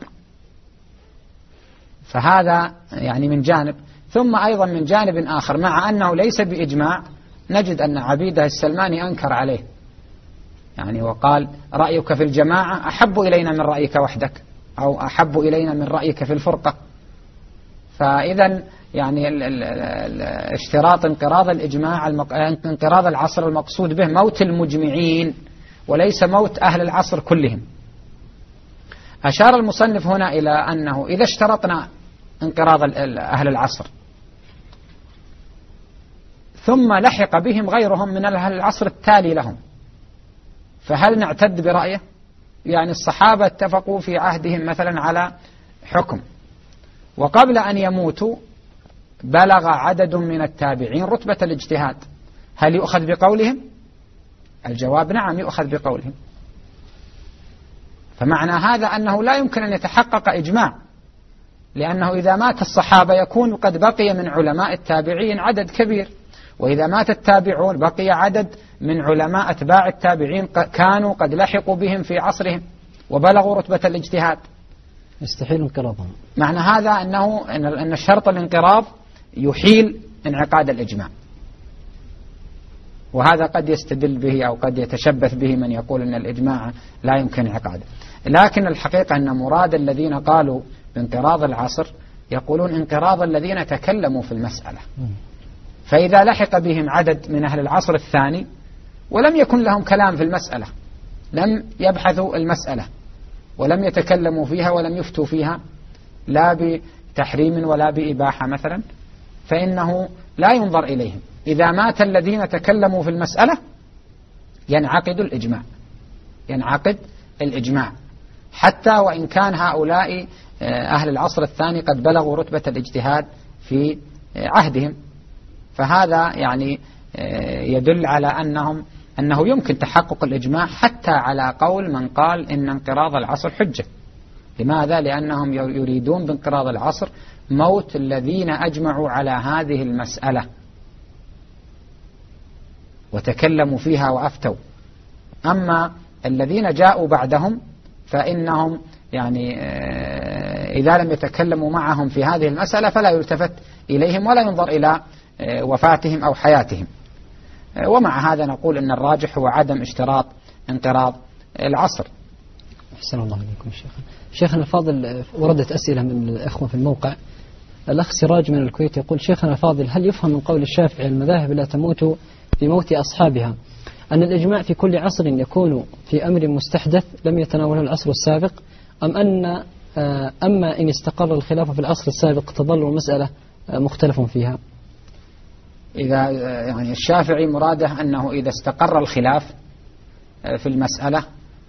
فهذا يعني من جانب. ثم أيضا من جانب آخر، مع أنه ليس بإجماع، نجد أن عبيده السلماني أنكر عليه، يعني وقال رأيك في الجماعة أحب إلينا من رأيك وحدك، أو أحب إلينا من رأيك في الفرقة. فإذا يعني ال ال ال اشتراط انقراض الإجماع انقراض العصر المقصود به موت المجمعين وليس موت أهل العصر كلهم. أشار المصنف هنا إلى أنه إذا اشترطنا انقراض أهل العصر ثم لحق بهم غيرهم من أهل العصر التالي لهم، فهل نعتد برأيه؟ يعني الصحابة اتفقوا في عهدهم مثلا على حكم، وقبل أن يموتوا بلغ عدد من التابعين رتبة الاجتهاد، هل يؤخذ بقولهم؟ الجواب نعم، يؤخذ بقولهم. فمعنى هذا أنه لا يمكن أن يتحقق إجماع، لأنه إذا مات الصحابة يكون قد بقي من علماء التابعين عدد كبير، وإذا مات التابعون بقي عدد من علماء أتباع التابعين كانوا قد لحقوا بهم في عصرهم وبلغوا رتبة الاجتهاد، يستحيل انقراضهم. معنى هذا أنه أن الشرط الانقراض يحيل انعقاد الإجماع، وهذا قد يستدل به أو قد يتشبث به من يقول أن الإجماع لا يمكن انعقاده. لكن الحقيقة أن مراد الذين قالوا بانقراض العصر يقولون انقراض الذين تكلموا في المسألة، فإذا لحق بهم عدد من أهل العصر الثاني ولم يكن لهم كلام في المسألة، لم يبحثوا المسألة ولم يتكلموا فيها ولم يفتوا فيها لا بتحريم ولا بإباحة مثلا، فإنه لا ينظر إليهم. إذا مات الذين تكلموا في المسألة ينعقد الإجماع، ينعقد الإجماع حتى وإن كان هؤلاء أهل العصر الثاني قد بلغوا رتبة الاجتهاد في عهدهم. فهذا يعني يدل على أنهم أنه يمكن تحقق الإجماع حتى على قول من قال إن انقراض العصر حجة. لماذا؟ لأنهم يريدون بانقراض العصر موت الذين أجمعوا على هذه المسألة وتكلموا فيها وأفتوا. أما الذين جاءوا بعدهم فإنهم يعني إذا لم يتكلموا معهم في هذه المسألة فلا يلتفت إليهم ولا ينظر إلى وفاتهم أو حياتهم. ومع هذا نقول أن الراجح هو عدم اشتراط انقراض العصر. أحسن الله عليكم شيخ. شيخنا الفاضل، وردت أسئلة من الأخوة في الموقع. الأخ سراج من الكويت يقول: شيخنا الفاضل، هل يفهم من قول الشافعي المذاهب لا تموت بموت أصحابها أن الإجماع في كل عصر يكون في أمر مستحدث لم يتناوله العصر السابق، أم أن أما إن استقر الخلاف في العصر السابق تظل المسألة مختلف فيها؟ إذا يعني الشافعي مراده أنه إذا استقر الخلاف في المسألة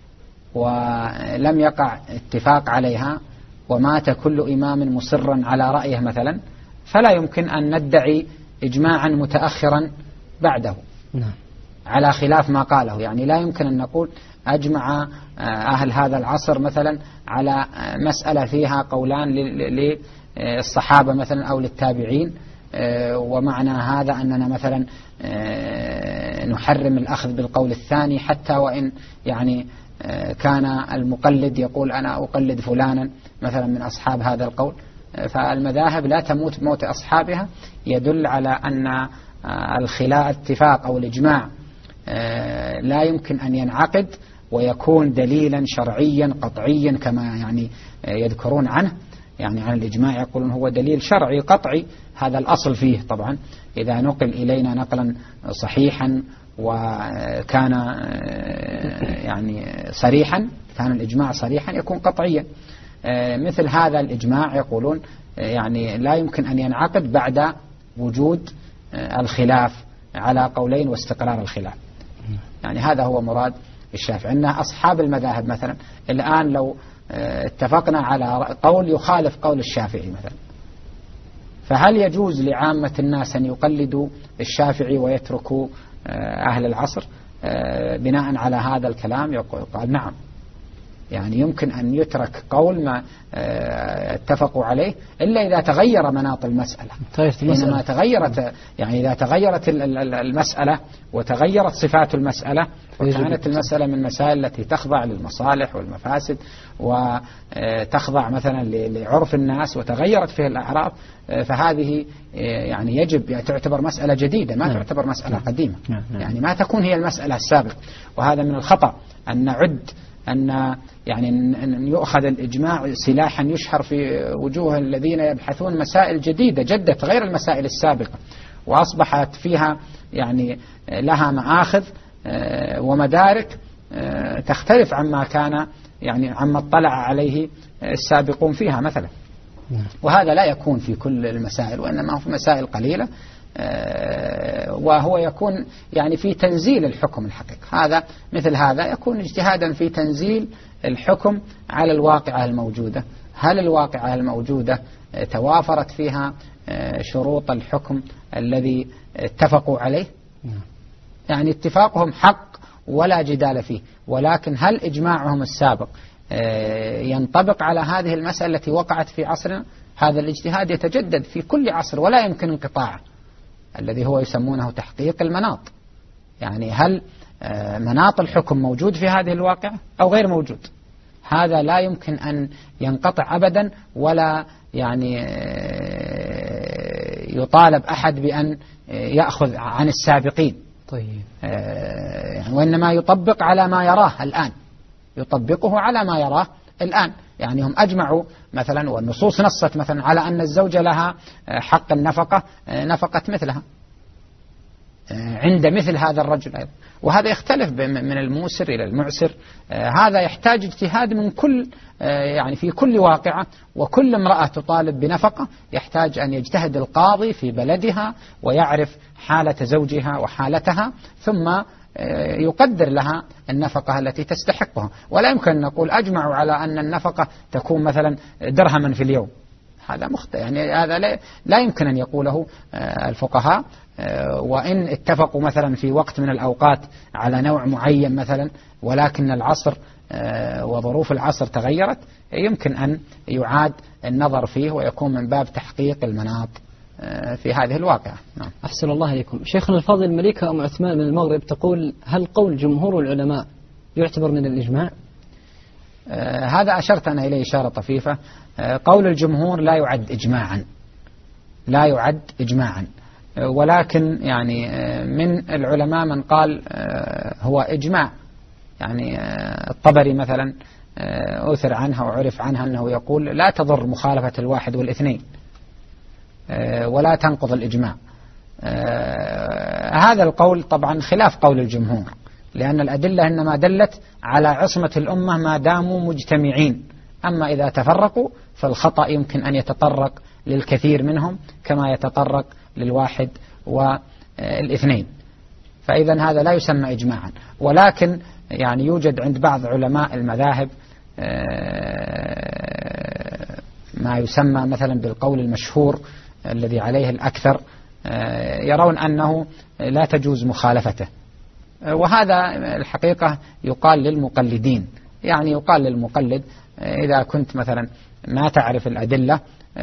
ولم يقع اتفاق عليها ومات كل إمام مصرا على رأيه مثلا، فلا يمكن أن ندعي إجماعا متأخرا بعده نعم. على خلاف ما قاله. يعني لا يمكن أن نقول أجمع أهل هذا العصر مثلا على مسألة فيها قولان للصحابة مثلا أو للتابعين، ومعنى هذا أننا مثلا نحرم الأخذ بالقول الثاني حتى وإن يعني كان المقلد يقول أنا أقلد فلانا مثلا من أصحاب هذا القول. فالمذاهب لا تموت بموت أصحابها يدل على أن الخلاف اتفاق أو الإجماع لا يمكن أن ينعقد ويكون دليلا شرعيا قطعيا كما يعني يذكرون عنه. يعني عن الإجماع يقولون هو دليل شرعي قطعي، هذا الأصل فيه طبعا. إذا نقل إلينا نقلا صحيحا وكان يعني صريحا، كان الإجماع صريحا يكون قطعيا. مثل هذا الإجماع يقولون يعني لا يمكن أن ينعقد بعد وجود الخلاف على قولين واستقرار الخلاف. يعني هذا هو مراد الشافعي، أن أصحاب المذاهب مثلا الآن لو اتفقنا على قول يخالف قول الشافعي مثلا، فهل يجوز لعامة الناس أن يقلدوا الشافعي ويتركوا أهل العصر بناء على هذا الكلام؟ يقول قال نعم، يعني يمكن أن يترك قول ما اتفقوا عليه إلا إذا تغير مناط المسألة. حينما تغيرت يعني إذا تغيرت المسألة وتغيرت صفات المسألة وكانت المسألة من المسائل التي تخضع للمصالح والمفاسد وتخضع مثلا لعرف الناس وتغيرت فيه الأعراف، فهذه يعني يجب تعتبر مسألة جديدة، ما تعتبر مسألة قديمة. يعني ما تكون هي المسألة السابقة. وهذا من الخطأ أن نعد أن يعني أن يؤخذ الإجماع سلاحا يشهر في وجوه الذين يبحثون مسائل جديدة جدت غير المسائل السابقة وأصبحت فيها يعني لها مآخذ ومدارك تختلف عما كان يعني عما اطلع عليه السابقون فيها مثلا. وهذا لا يكون في كل المسائل، وإنما في مسائل قليلة، وهو يكون يعني في تنزيل الحكم الحقيقي. هذا مثل هذا يكون اجتهادا في تنزيل الحكم على الواقعة الموجودة. هل الواقعة الموجودة توافرت فيها شروط الحكم الذي اتفقوا عليه؟ يعني اتفاقهم حق ولا جدال فيه، ولكن هل إجماعهم السابق ينطبق على هذه المسألة التي وقعت في عصرنا؟ هذا الاجتهاد يتجدد في كل عصر ولا يمكن انقطاعه، الذي هو يسمونه تحقيق المناط. يعني هل مناط الحكم موجود في هذه الواقعة أو غير موجود؟ هذا لا يمكن أن ينقطع أبدا، ولا يعني يطالب أحد بأن يأخذ عن السابقين. طيب. يعني وإنما يطبق على ما يراه الآن، يطبقه على ما يراه الآن. يعني هم أجمعوا مثلا، والنصوص نصت مثلا على أن الزوجة لها حق النفقة، نفقة مثلها عند مثل هذا الرجل أيضا. وهذا يختلف من الموسر إلى المعسر. هذا يحتاج اجتهاد من كل يعني في كل واقعة، وكل امرأة تطالب بنفقة يحتاج أن يجتهد القاضي في بلدها ويعرف حالة زوجها وحالتها، ثم يقدر لها النفقة التي تستحقها. ولا يمكن أن نقول أجمعوا على أن النفقة تكون مثلا درهما في اليوم. هذا مخطئ، يعني هذا لا يمكن أن يقوله الفقهاء. وإن اتفقوا مثلا في وقت من الأوقات على نوع معين مثلا، ولكن العصر وظروف العصر تغيرت، يمكن أن يعاد النظر فيه ويكون من باب تحقيق المناط في هذه الواقعة. نعم. أحسن الله إليكم. شيخنا الفاضل، مليكة أم عثمان من المغرب تقول: هل قول جمهور العلماء يعتبر من الإجماع؟ آه هذا أشرت أنا إليه إشارة طفيفة. آه قول الجمهور لا يعد إجماعا، لا يعد إجماعا، آه ولكن يعني آه من العلماء من قال آه هو إجماع. يعني آه الطبري مثلا آه أثر عنها وعرف عنها أنه يقول: لا تضر مخالفة الواحد والاثنين ولا تنقض الإجماع. هذا القول طبعا خلاف قول الجمهور، لأن الأدلة إنما دلت على عصمة الأمة ما داموا مجتمعين. أما إذا تفرقوا فالخطأ يمكن أن يتطرق للكثير منهم كما يتطرق للواحد والاثنين. فإذا هذا لا يسمى إجماعا، ولكن يعني يوجد عند بعض علماء المذاهب ما يسمى مثلا بالقول المشهور الذي عليه الأكثر، يرون أنه لا تجوز مخالفته. وهذا الحقيقة يقال للمقلدين. يعني يقال للمقلد: إذا كنت مثلا ما تعرف الأدلة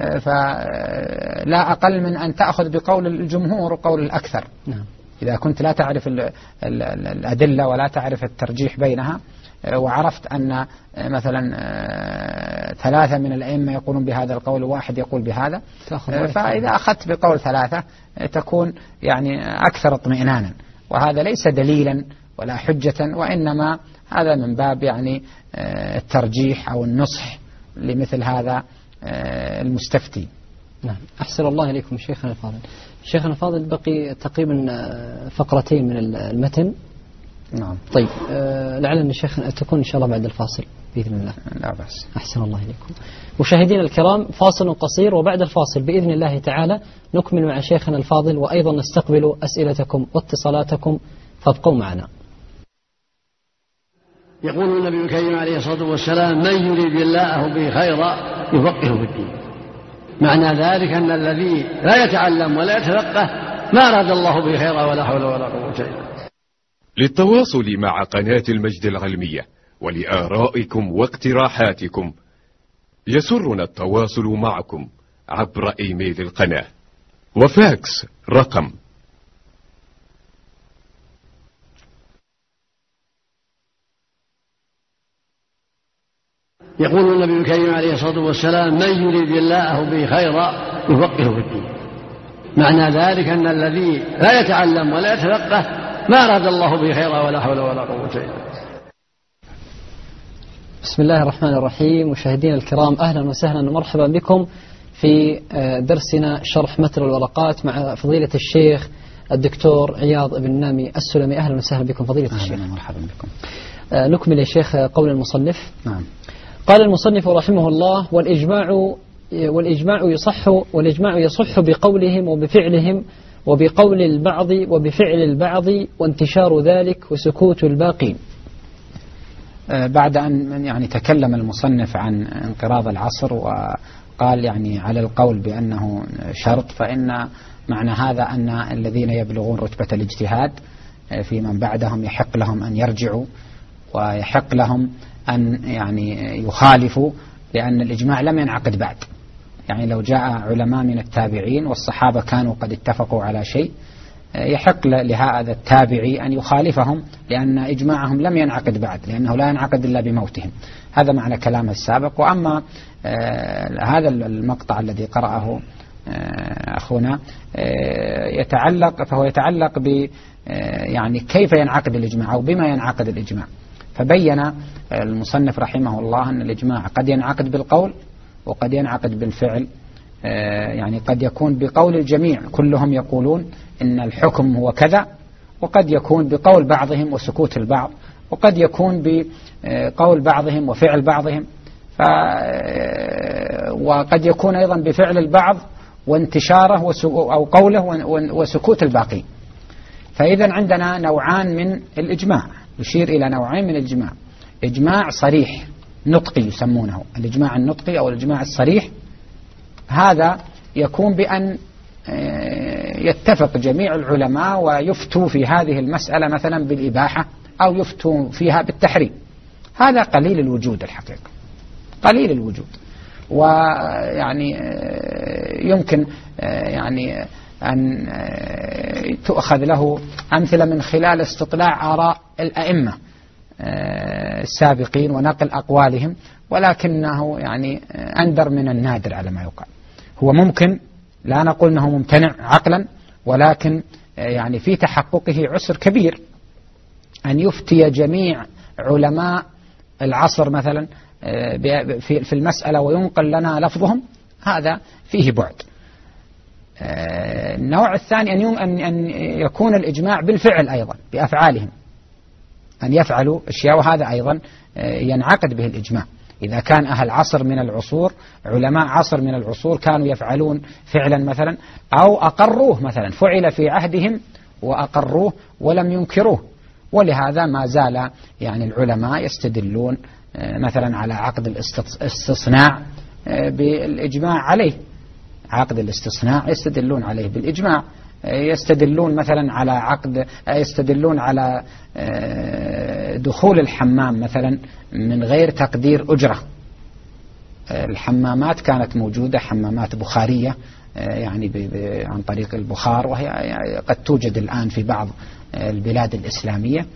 فلا أقل من أن تأخذ بقول الجمهور وقول الأكثر. إذا كنت لا تعرف الأدلة ولا تعرف الترجيح بينها، وعرفت أن مثلا ثلاثة من الأئمة يقولون بهذا القول وواحد يقول بهذا، فإذا أخذت بقول ثلاثة تكون يعني أكثر اطمئنانا. وهذا ليس دليلا ولا حجة، وإنما هذا من باب يعني الترجيح أو النصح لمثل هذا المستفتي. نعم. أحسن الله إليكم شيخنا الفاضل. شيخنا الفاضل، بقي تقريبا فقرتين من المتن. نعم. طيب، آه لعل شيخنا تكون إن شاء الله بعد الفاصل بإذن الله. لا بأس. أحسن الله إليكم. مشاهدينا الكرام، فاصل قصير، وبعد الفاصل بإذن الله تعالى نكمل مع شيخنا الفاضل، وأيضا نستقبل أسئلتكم واتصالاتكم، فابقوا معنا. يقول النبي الكريم عليه الصلاة والسلام: من يريد الله به خيرا يفقهه في الدين. معنى ذلك أن الذي لا يتعلم ولا يتفقه ما أراد الله به خيرا، ولا حول ولا قوة إلا بالله. للتواصل مع قناة المجد العلمية ولآرائكم واقتراحاتكم يسرنا التواصل معكم عبر إيميل القناة وفاكس رقم يقول النبي الكريم عليه الصلاة والسلام: من يريد الله به خيرا يفقهه في الدين. معنى ذلك أن الذي لا يتعلم ولا يتفقه ما أراد الله به خيرا، ولا حول ولا قوة إلا بالله. بسم الله الرحمن الرحيم. مشاهدينا الكرام، أهلا وسهلا ومرحبا بكم في درسنا شرح متن الورقات مع فضيلة الشيخ الدكتور عياض بن نامي السلمي. أهلا وسهلا بكم فضيلة الشيخ. أهلا ومرحبا بكم. نكمل يا شيخ قول المصنف. نعم. قال المصنف رحمه الله: والإجماع والإجماع يصح والإجماع يصح بقولهم وبفعلهم وبقول البعض وبفعل البعض وانتشار ذلك وسكوت الباقين. بعد أن يعني تكلم المصنف عن انقراض العصر وقال يعني على القول بأنه شرط، فإن معنى هذا أن الذين يبلغون رتبة الاجتهاد في من بعدهم يحق لهم أن يرجعوا ويحق لهم أن يعني يخالفوا، لأن الإجماع لم ينعقد بعد. يعني لو جاء علماء من التابعين والصحابة كانوا قد اتفقوا على شيء، يحق لهذا التابعي أن يخالفهم، لأن إجماعهم لم ينعقد بعد، لأنه لا ينعقد إلا بموتهم. هذا معنى كلام السابق. وأما هذا المقطع الذي قرأه أخونا يتعلق فهو يتعلق ب يعني كيف ينعقد الإجماع أو بما ينعقد الإجماع. فبين المصنف رحمه الله أن الإجماع قد ينعقد بالقول وقد ينعقد بالفعل. يعني قد يكون بقول الجميع كلهم يقولون إن الحكم هو كذا، وقد يكون بقول بعضهم وسكوت البعض، وقد يكون بقول بعضهم وفعل بعضهم، ف وقد يكون أيضا بفعل البعض وانتشاره أو قوله وسكوت الباقي. فإذا عندنا نوعان من الإجماع، يشير إلى نوعين من الإجماع: إجماع صريح نطقي يسمونه الإجماع النطقي أو الإجماع الصريح. هذا يكون بأن يتفق جميع العلماء ويفتوا في هذه المسألة مثلا بالإباحة أو يفتوا فيها بالتحريم. هذا قليل الوجود الحقيقة، قليل الوجود. ويعني يمكن يعني أن تؤخذ له أمثلة من خلال استطلاع آراء الأئمة السابقين ونقل أقوالهم، ولكنه يعني أندر من النادر على ما يقال. هو ممكن، لا نقول أنه ممتنع عقلا، ولكن يعني في تحققه عسر كبير أن يفتي جميع علماء العصر مثلا في المسألة وينقل لنا لفظهم، هذا فيه بعد. النوع الثاني أن يكون الإجماع بالفعل أيضا، بأفعالهم، أن يفعلوا أشياء، وهذا أيضا ينعقد به الإجماع. إذا كان أهل عصر من العصور، علماء عصر من العصور كانوا يفعلون فعلا مثلا أو أقروه، مثلا فعل في عهدهم وأقروه ولم ينكروه، ولهذا ما زال يعني العلماء يستدلون مثلا على عقد الاستصناع بالإجماع عليه، عقد الاستصناع يستدلون عليه بالإجماع. يستدلون مثلا على عقد يستدلون على دخول الحمام مثلا من غير تقدير أجرة. الحمامات كانت موجودة، حمامات بخارية يعني عن طريق البخار، وهي قد توجد الآن في بعض البلاد الإسلامية،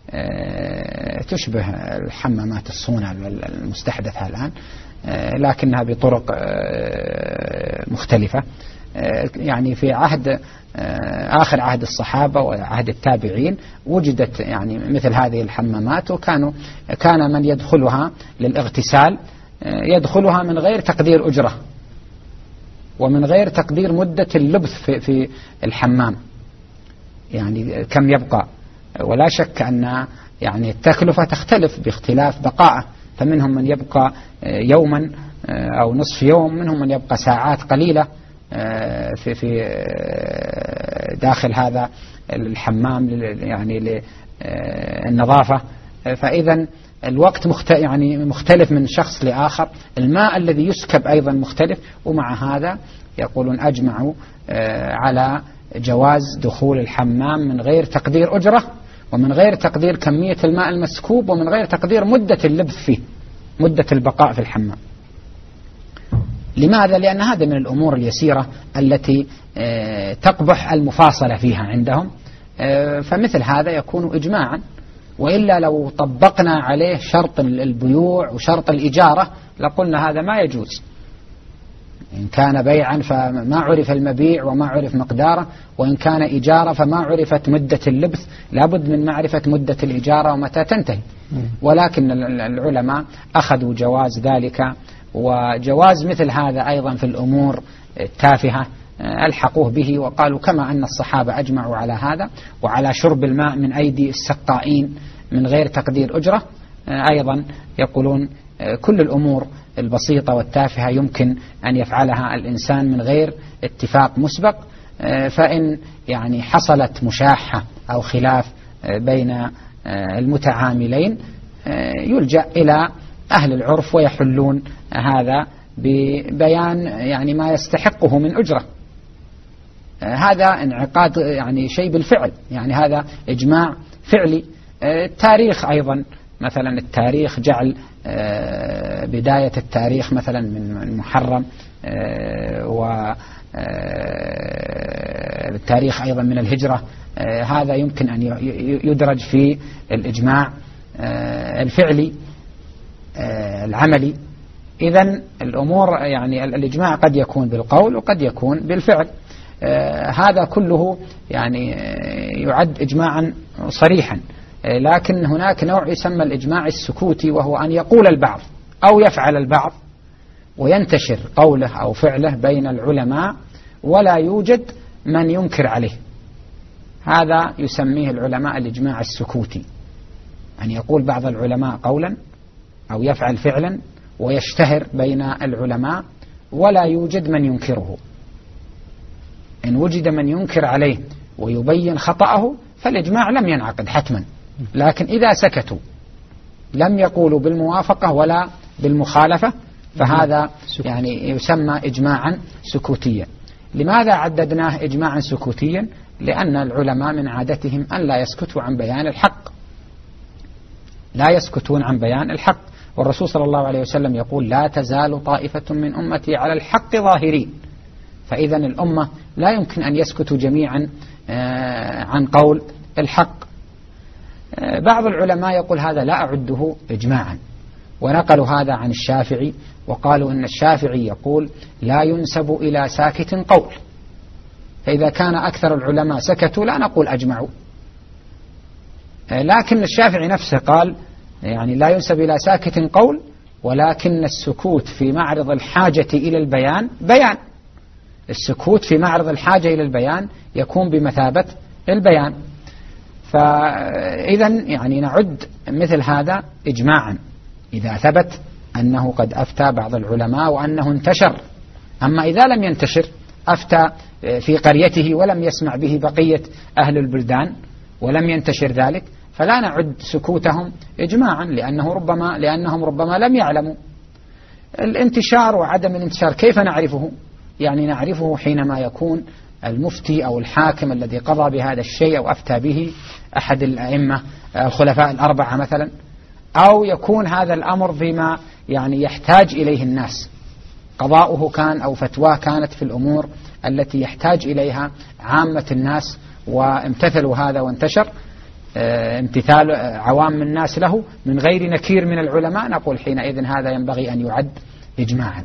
تشبه الحمامات الصونة المستحدثة الآن، لكنها بطرق مختلفة. يعني في عهد آخر عهد الصحابة وعهد التابعين وجدت يعني مثل هذه الحمامات، وكانوا كان من يدخلها للاغتسال يدخلها من غير تقدير أجرة ومن غير تقدير مدة اللبث في في الحمام، يعني كم يبقى. ولا شك أن يعني التكلفة تختلف باختلاف بقائه، فمنهم من يبقى يوما أو نصف يوم، منهم من يبقى ساعات قليلة في في داخل هذا الحمام يعني للنظافة. فإذا الوقت مختلف، يعني مختلف من شخص لآخر. الماء الذي يسكب أيضا مختلف، ومع هذا يقولون أجمعوا على جواز دخول الحمام من غير تقدير أجرة ومن غير تقدير كمية الماء المسكوب ومن غير تقدير مدة اللبث فيه، مدة البقاء في الحمام. لماذا؟ لأن هذا من الأمور اليسيرة التي تقبح المفاصلة فيها عندهم، فمثل هذا يكون إجماعا. وإلا لو طبقنا عليه شرط البيوع وشرط الإجارة لقلنا هذا ما يجوز. إن كان بيعا فما عرف المبيع وما عرف مقداره، وإن كان إجارة فما عرفت مدة اللبث، لابد من معرفة مدة الإجارة ومتى تنتهي. ولكن العلماء أخذوا جواز ذلك، وجواز مثل هذا أيضا في الأمور التافهة ألحقوه به، وقالوا كما أن الصحابة أجمعوا على هذا وعلى شرب الماء من أيدي السقائين من غير تقدير أجرة. أيضا يقولون كل الأمور البسيطة والتافهة يمكن أن يفعلها الإنسان من غير اتفاق مسبق، فإن يعني حصلت مشاحة أو خلاف بين المتعاملين يلجأ إلى أهل العرف ويحلون هذا ببيان يعني ما يستحقه من أجرة. هذا انعقاد يعني شيء بالفعل، يعني هذا إجماع فعلي. التاريخ أيضا مثلا التاريخ جعل بداية التاريخ مثلا من محرم، والتاريخ أيضا من الهجرة، هذا يمكن أن يدرج في الإجماع الفعلي العملي. إذن الأمور يعني الإجماع قد يكون بالقول وقد يكون بالفعل. هذا كله يعني يعد إجماعا صريحا. لكن هناك نوع يسمى الإجماع السكوتي، وهو أن يقول البعض أو يفعل البعض وينتشر قوله أو فعله بين العلماء ولا يوجد من ينكر عليه. هذا يسميه العلماء الإجماع السكوتي، أن يقول بعض العلماء قولا أو يفعل فعلا ويشتهر بين العلماء ولا يوجد من ينكره. إن وجد من ينكر عليه ويبين خطأه فالإجماع لم ينعقد حتما. لكن إذا سكتوا لم يقولوا بالموافقة ولا بالمخالفة فهذا يعني يسمى إجماعا سكوتيا. لماذا عددناه إجماعا سكوتيا؟ لأن العلماء من عادتهم أن لا يسكتوا عن بيان الحق، لا يسكتون عن بيان الحق. والرسول صلى الله عليه وسلم يقول: لا تزال طائفة من أمتي على الحق ظاهرين. فإذا الأمة لا يمكن أن يسكتوا جميعا عن قول الحق. بعض العلماء يقول هذا لا أعده إجماعا، ونقلوا هذا عن الشافعي وقالوا إن الشافعي يقول: لا ينسب إلى ساكت قول. فإذا كان أكثر العلماء سكتوا لا نقول أجمعوا. لكن الشافعي نفسه قال يعني لا ينسب إلى ساكت قول، ولكن السكوت في معرض الحاجة إلى البيان بيان. السكوت في معرض الحاجة إلى البيان يكون بمثابة البيان. فإذا يعني نعد مثل هذا إجماعا إذا ثبت أنه قد أفتى بعض العلماء وأنه انتشر. أما إذا لم ينتشر، أفتى في قريته ولم يسمع به بقية أهل البلدان ولم ينتشر ذلك، فلا نعد سكوتهم إجماعا، لأنه ربما لأنهم ربما لم يعلموا. الانتشار وعدم الانتشار كيف نعرفه؟ يعني نعرفه حينما يكون المفتي أو الحاكم الذي قضى بهذا الشيء أو أفتى به أحد الأئمة الخلفاء الأربعة مثلا، أو يكون هذا الأمر فيما يعني يحتاج إليه الناس، قضاؤه كان أو فتواه كانت في الأمور التي يحتاج إليها عامة الناس وامتثلوا هذا وانتشر امتثال عوام الناس له من غير نكير من العلماء، نقول حينئذ هذا ينبغي أن يعد إجماعا.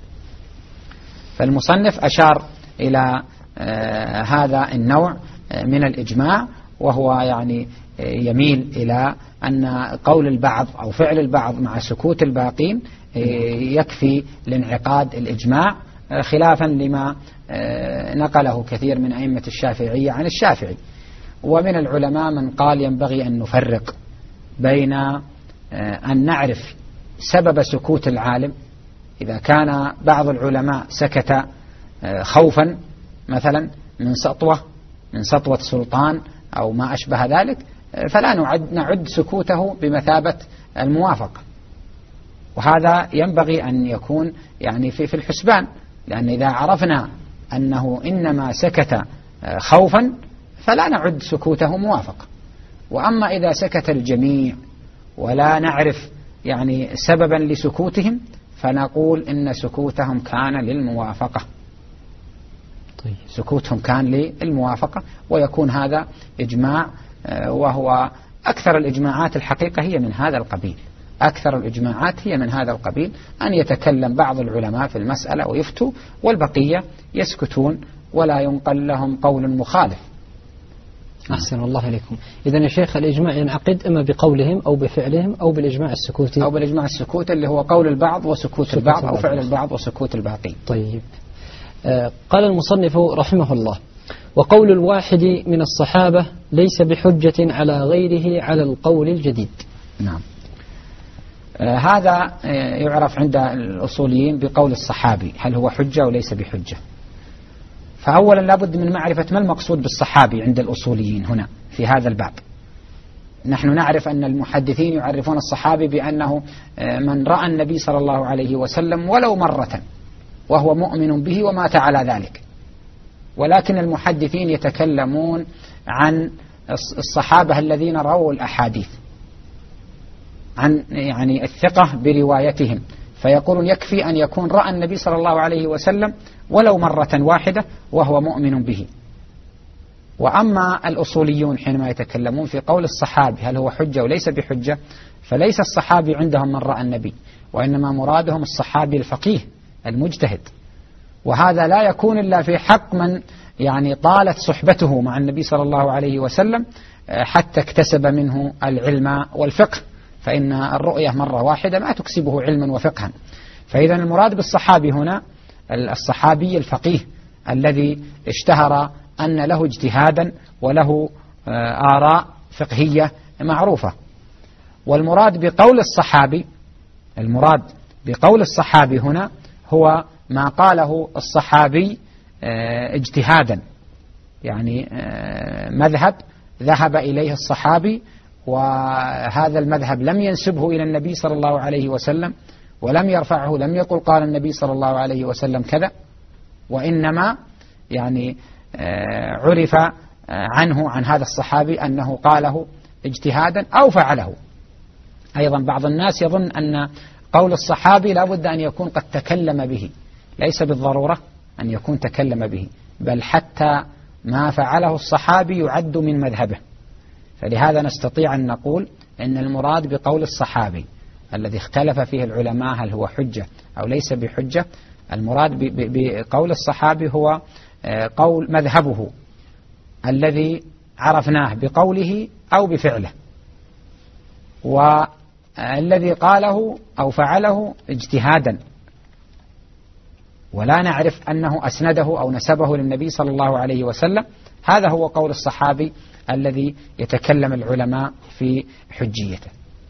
فالمصنف أشار إلى هذا النوع من الإجماع، وهو يعني يميل إلى أن قول البعض أو فعل البعض مع سكوت الباقين يكفي لانعقاد الإجماع، خلافا لما نقله كثير من أئمة الشافعية عن الشافعي. ومن العلماء من قال ينبغي أن نفرق بين أن نعرف سبب سكوت العالم، إذا كان بعض العلماء سكت خوفا مثلا من سطوة من سطوة سلطان أو ما أشبه ذلك، فلا نعد, نعد سكوته بمثابة الموافقة. وهذا ينبغي أن يكون يعني في, في الحسبان، لأن إذا عرفنا أنه إنما سكت خوفا فلا نعد سكوته موافقة. وأما إذا سكت الجميع ولا نعرف يعني سببا لسكوتهم فنقول إن سكوتهم كان للموافقة. طيب. سكوتهم كان للموافقة، ويكون هذا إجماع، وهو أكثر الإجماعات الحقيقة هي من هذا القبيل. أكثر الإجماعات هي من هذا القبيل، أن يتكلم بعض العلماء في المسألة ويفتوا والبقية يسكتون ولا ينقل لهم قول مخالف. أحسن الله إليكم. إذن يا شيخ الإجماع ينعقد إما بقولهم أو بفعلهم أو بالإجماع السكوتي أو بالإجماع السكوتي اللي هو قول البعض وسكوت البعض أو فعل البعض وسكوت الباقي. طيب. آه قال المصنف رحمه الله: وقول الواحد من الصحابة ليس بحجة على غيره على القول الجديد. نعم. آه هذا آه يعرف عند الأصوليين بقول الصحابي، هل هو حجة أو ليس بحجة؟ فأولا لابد من معرفة ما المقصود بالصحابي عند الأصوليين هنا في هذا الباب. نحن نعرف أن المحدثين يعرفون الصحابي بأنه آه من رأى النبي صلى الله عليه وسلم ولو مرة وهو مؤمن به ومات على ذلك، ولكن المحدثين يتكلمون عن الصحابة الذين رووا الأحاديث، عن يعني الثقة بروايتهم، فيقولون يكفي أن يكون رأى النبي صلى الله عليه وسلم ولو مرة واحدة وهو مؤمن به. وأما الأصوليون حينما يتكلمون في قول الصحابي هل هو حجة وليس بحجة، فليس الصحابي عندهم من رأى النبي، وإنما مرادهم الصحابي الفقيه المجتهد، وهذا لا يكون إلا في حق من يعني طالت صحبته مع النبي صلى الله عليه وسلم حتى اكتسب منه العلم والفقه، فإن الرؤية مرة واحدة ما تكسبه علما وفقها. فإذا المراد بالصحابي هنا الصحابي الفقيه الذي اشتهر أن له اجتهادا وله آراء فقهية معروفة. والمراد بقول الصحابي المراد بقول الصحابي هنا هو ما قاله الصحابي اجتهادا، يعني مذهب ذهب إليه الصحابي، وهذا المذهب لم ينسبه إلى النبي صلى الله عليه وسلم ولم يرفعه، لم يقل قال النبي صلى الله عليه وسلم كذا، وإنما يعني عرف عنه عن هذا الصحابي أنه قاله اجتهادا أو فعله. أيضا بعض الناس يظن أن قول الصحابي لا بد أن يكون قد تكلم به، ليس بالضرورة أن يكون تكلم به، بل حتى ما فعله الصحابي يعد من مذهبه. فلهذا نستطيع أن نقول أن المراد بقول الصحابي الذي اختلف فيه العلماء هل هو حجة أو ليس بحجة، المراد بقول الصحابي هو قول مذهبه الذي عرفناه بقوله أو بفعله، والذي قاله أو فعله اجتهادا، ولا نعرف أنه أسنده أو نسبه للنبي صلى الله عليه وسلم. هذا هو قول الصحابي الذي يتكلم العلماء في حجيته.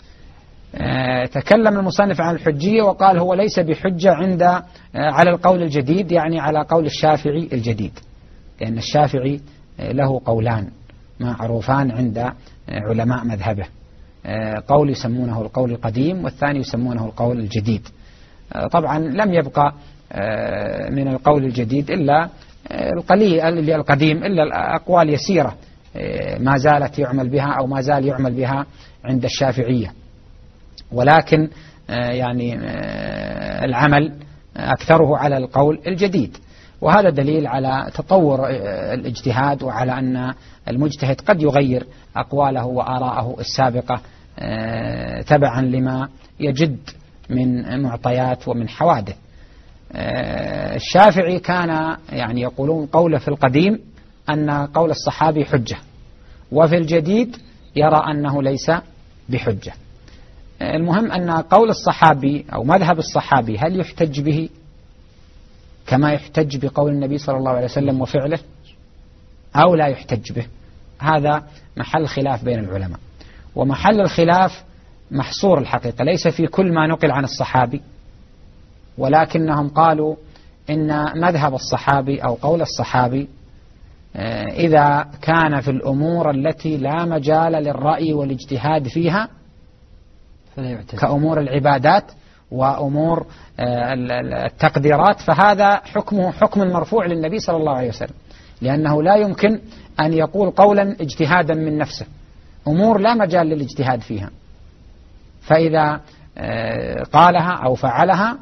تكلم المصنف عن الحجية وقال هو ليس بحجة عند على القول الجديد، يعني على قول الشافعي الجديد، لأن الشافعي له قولان معروفان عند علماء مذهبه، قول يسمونه القول القديم والثاني يسمونه القول الجديد. طبعا لم يبقى من القول الجديد إلا القليل القديم، إلا الأقوال يسيرة ما زالت يعمل بها أو ما زال يعمل بها عند الشافعية، ولكن يعني العمل أكثره على القول الجديد. وهذا دليل على تطور الاجتهاد، وعلى أن المجتهد قد يغير أقواله وآراءه السابقة تبعا لما يجد من معطيات ومن حوادث. الشافعي كان يعني يقولون قوله في القديم أن قول الصحابي حجة، وفي الجديد يرى أنه ليس بحجة. المهم أن قول الصحابي أو مذهب الصحابي هل يحتج به كما يحتج بقول النبي صلى الله عليه وسلم وفعله أو لا يحتج به؟ هذا محل خلاف بين العلماء، ومحل الخلاف محصور الحقيقة ليس في كل ما نقل عن الصحابي، ولكنهم قالوا إن مذهب الصحابي أو قول الصحابي إذا كان في الأمور التي لا مجال للرأي والاجتهاد فيها كأمور العبادات وأمور التقديرات، فهذا حكمه حكم المرفوع للنبي صلى الله عليه وسلم، لأنه لا يمكن أن يقول قولا اجتهادا من نفسه، أمور لا مجال للاجتهاد فيها، فإذا قالها أو فعلها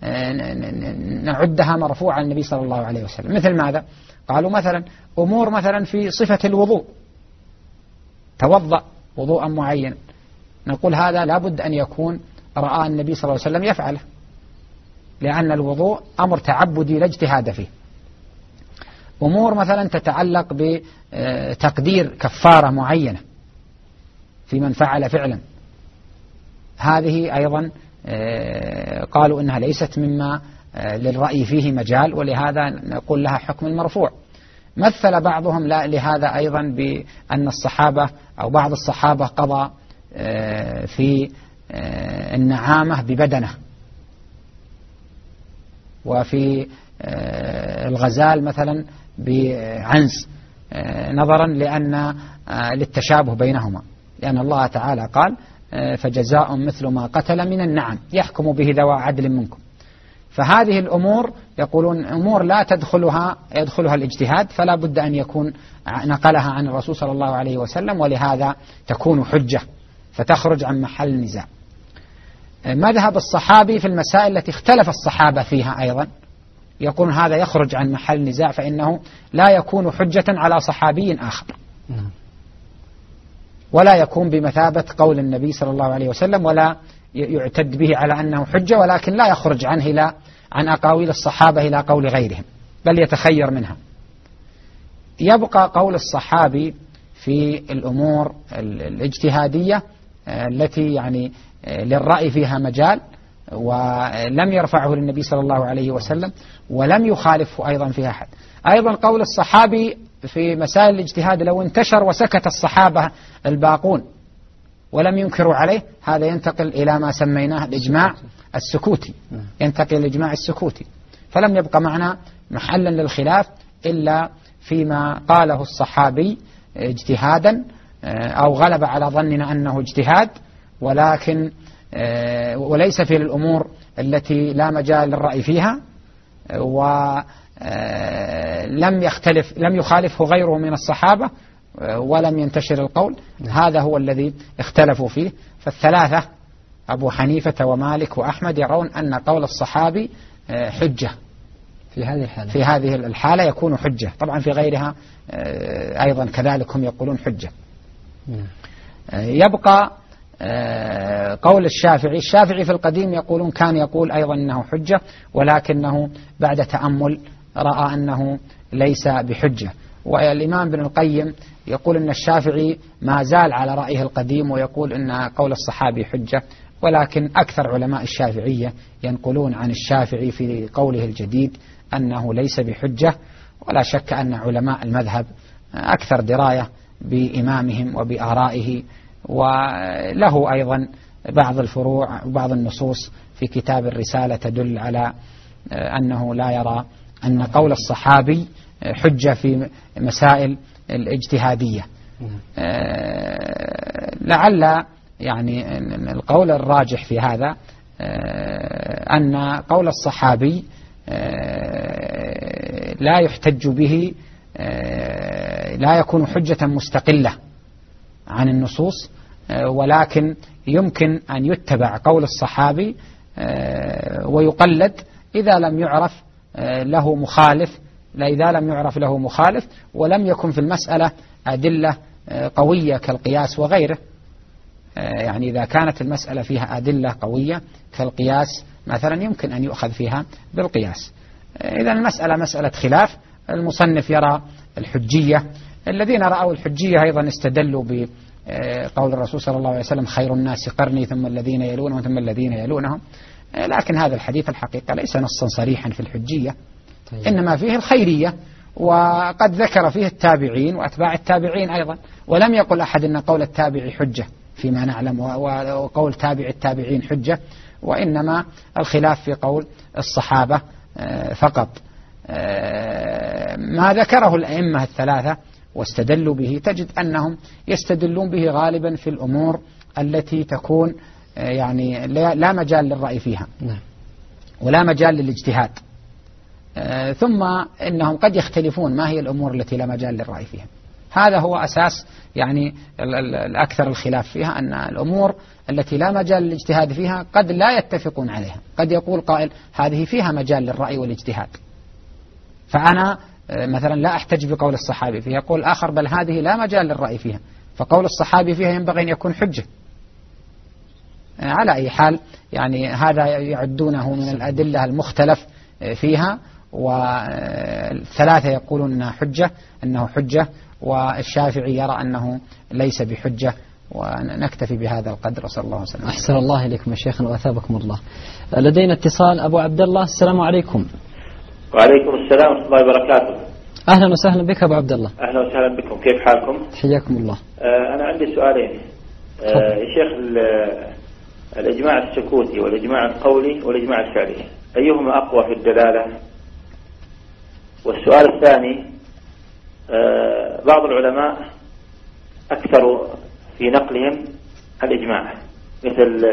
نعدها مرفوعة للنبي صلى الله عليه وسلم. مثل ماذا؟ قالوا مثلا أمور مثلا في صفة الوضوء، توضأ وضوءا معينا، نقول هذا لابد أن يكون رأى النبي صلى الله عليه وسلم يفعله، لأن الوضوء أمر تعبدي لا اجتهاد فيه. أمور مثلا تتعلق بتقدير كفارة معينة في من فعل فعلا، هذه أيضا قالوا إنها ليست مما للرأي فيه مجال، ولهذا نقول لها حكم المرفوع. مثل بعضهم لهذا أيضا بأن الصحابة أو بعض الصحابة قضى في النعامة ببدنه، وفي الغزال مثلا بعنز، نظرا لأن للتشابه بينهما، لأن الله تعالى قال فجزاء مثل ما قتل من النعم يحكم به ذوى عدل منكم. فهذه الأمور يقولون أمور لا تدخلها يدخلها الاجتهاد، فلا بد أن يكون نقلها عن الرسول صلى الله عليه وسلم، ولهذا تكون حجة فتخرج عن محل النزاع. مذهب الصحابي في المسائل التي اختلف الصحابة فيها أيضا يقول هذا يخرج عن محل النزاع، فإنه لا يكون حجة على صحابي آخر، ولا يكون بمثابة قول النبي صلى الله عليه وسلم، ولا يعتد به على أنه حجة، ولكن لا يخرج عنه إلى عن أقاويل الصحابة إلى قول غيرهم، بل يتخير منها. يبقى قول الصحابي في الأمور الاجتهادية التي يعني للرأي فيها مجال، ولم يرفعه للنبي صلى الله عليه وسلم ولم يخالفه أيضا فيها أحد. أيضا قول الصحابي في مسائل الاجتهاد لو انتشر وسكت الصحابة الباقون ولم ينكروا عليه، هذا ينتقل إلى ما سميناه الإجماع السكوتي، ينتقل الإجماع السكوتي، فلم يبقى معنا محلا للخلاف إلا فيما قاله الصحابي اجتهادا أو غلب على ظننا أنه اجتهاد، ولكن وليس في الأمور التي لا مجال للرأي فيها، ولم يختلف لم يخالفه غيره من الصحابة ولم ينتشر القول. هذا هو الذي اختلفوا فيه. فالثلاثة أبو حنيفة ومالك وأحمد يرون أن قول الصحابي حجة في هذه الحالة في هذه الحالة يكون حجة. طبعا في غيرها أيضا كذلك هم يقولون حجة. يبقى قول الشافعي. الشافعي في القديم يقولون كان يقول أيضا أنه حجة، ولكنه بعد تأمل رأى أنه ليس بحجة. والإمام ابن القيم يقول أن الشافعي ما زال على رأيه القديم ويقول أن قول الصحابي حجة، ولكن أكثر علماء الشافعية ينقلون عن الشافعي في قوله الجديد أنه ليس بحجة. ولا شك أن علماء المذهب أكثر دراية بإمامهم وبآرائه، وله أيضا بعض الفروع وبعض النصوص في كتاب الرسالة تدل على أنه لا يرى أن قول الصحابي حجة في مسائل الاجتهادية. لعل يعني القول الراجح في هذا أن قول الصحابي لا يحتج به، لا يكون حجة مستقلة عن النصوص، ولكن يمكن أن يتبع قول الصحابي ويقلد إذا لم يعرف له مخالف لا إذا لم يعرف له مخالف ولم يكن في المسألة أدلة قوية كالقياس وغيره. يعني إذا كانت المسألة فيها أدلة قوية كالقياس مثلا يمكن أن يؤخذ فيها بالقياس. إذا المسألة مسألة خلاف، المصنف يرى الحجية. الذين رأوا الحجية أيضا استدلوا بقول الرسول صلى الله عليه وسلم خير الناس قرني ثم الذين يلونهم ثم الذين يلونهم، لكن هذا الحديث الحقيقة ليس نصا صريحا في الحجية، إنما فيه الخيرية، وقد ذكر فيه التابعين وأتباع التابعين أيضا، ولم يقل أحد أن قول التابع حجة فيما نعلم وقول تابع التابعين حجة، وإنما الخلاف في قول الصحابة فقط. ما ذكره الأئمة الثلاثة واستدلوا به تجد أنهم يستدلون به غالبا في الأمور التي تكون يعني لا مجال للرأي فيها ولا مجال للاجتهاد، ثم إنهم قد يختلفون ما هي الأمور التي لا مجال للرأي فيها. هذا هو أساس يعني الأكثر الخلاف فيها، أن الأمور التي لا مجال للاجتهاد فيها قد لا يتفقون عليها. قد يقول قائل هذه فيها مجال للرأي والاجتهاد، فأنا مثلا لا أحتج بقول الصحابي فيها، يقول آخر بل هذه لا مجال للرأي فيها، فقول الصحابي فيها ينبغي أن يكون حجة. على أي حال يعني هذا يعدونه من الأدلة المختلف فيها، والثلاثة يقولون أنها حجة أنه حجة، والشافعي يرى أنه ليس بحجة. ونكتفي بهذا القدر، وصلى الله وسلم. أحسن الله إليكم يا شيخنا وأثابكم الله. لدينا اتصال. أبو عبد الله، السلام عليكم. وعليكم السلام ورحمة الله وبركاته. أهلا وسهلا بك أبو عبد الله. أهلا وسهلا بكم، كيف حالكم؟ حياكم الله. آه أنا عندي سؤالين. آه يا شيخ، الإجماع السكوتي والإجماع القولي والإجماع الفعلي أيهما أقوى في الدلالة؟ والسؤال الثاني، آه بعض العلماء أكثروا في نقلهم الإجماع مثل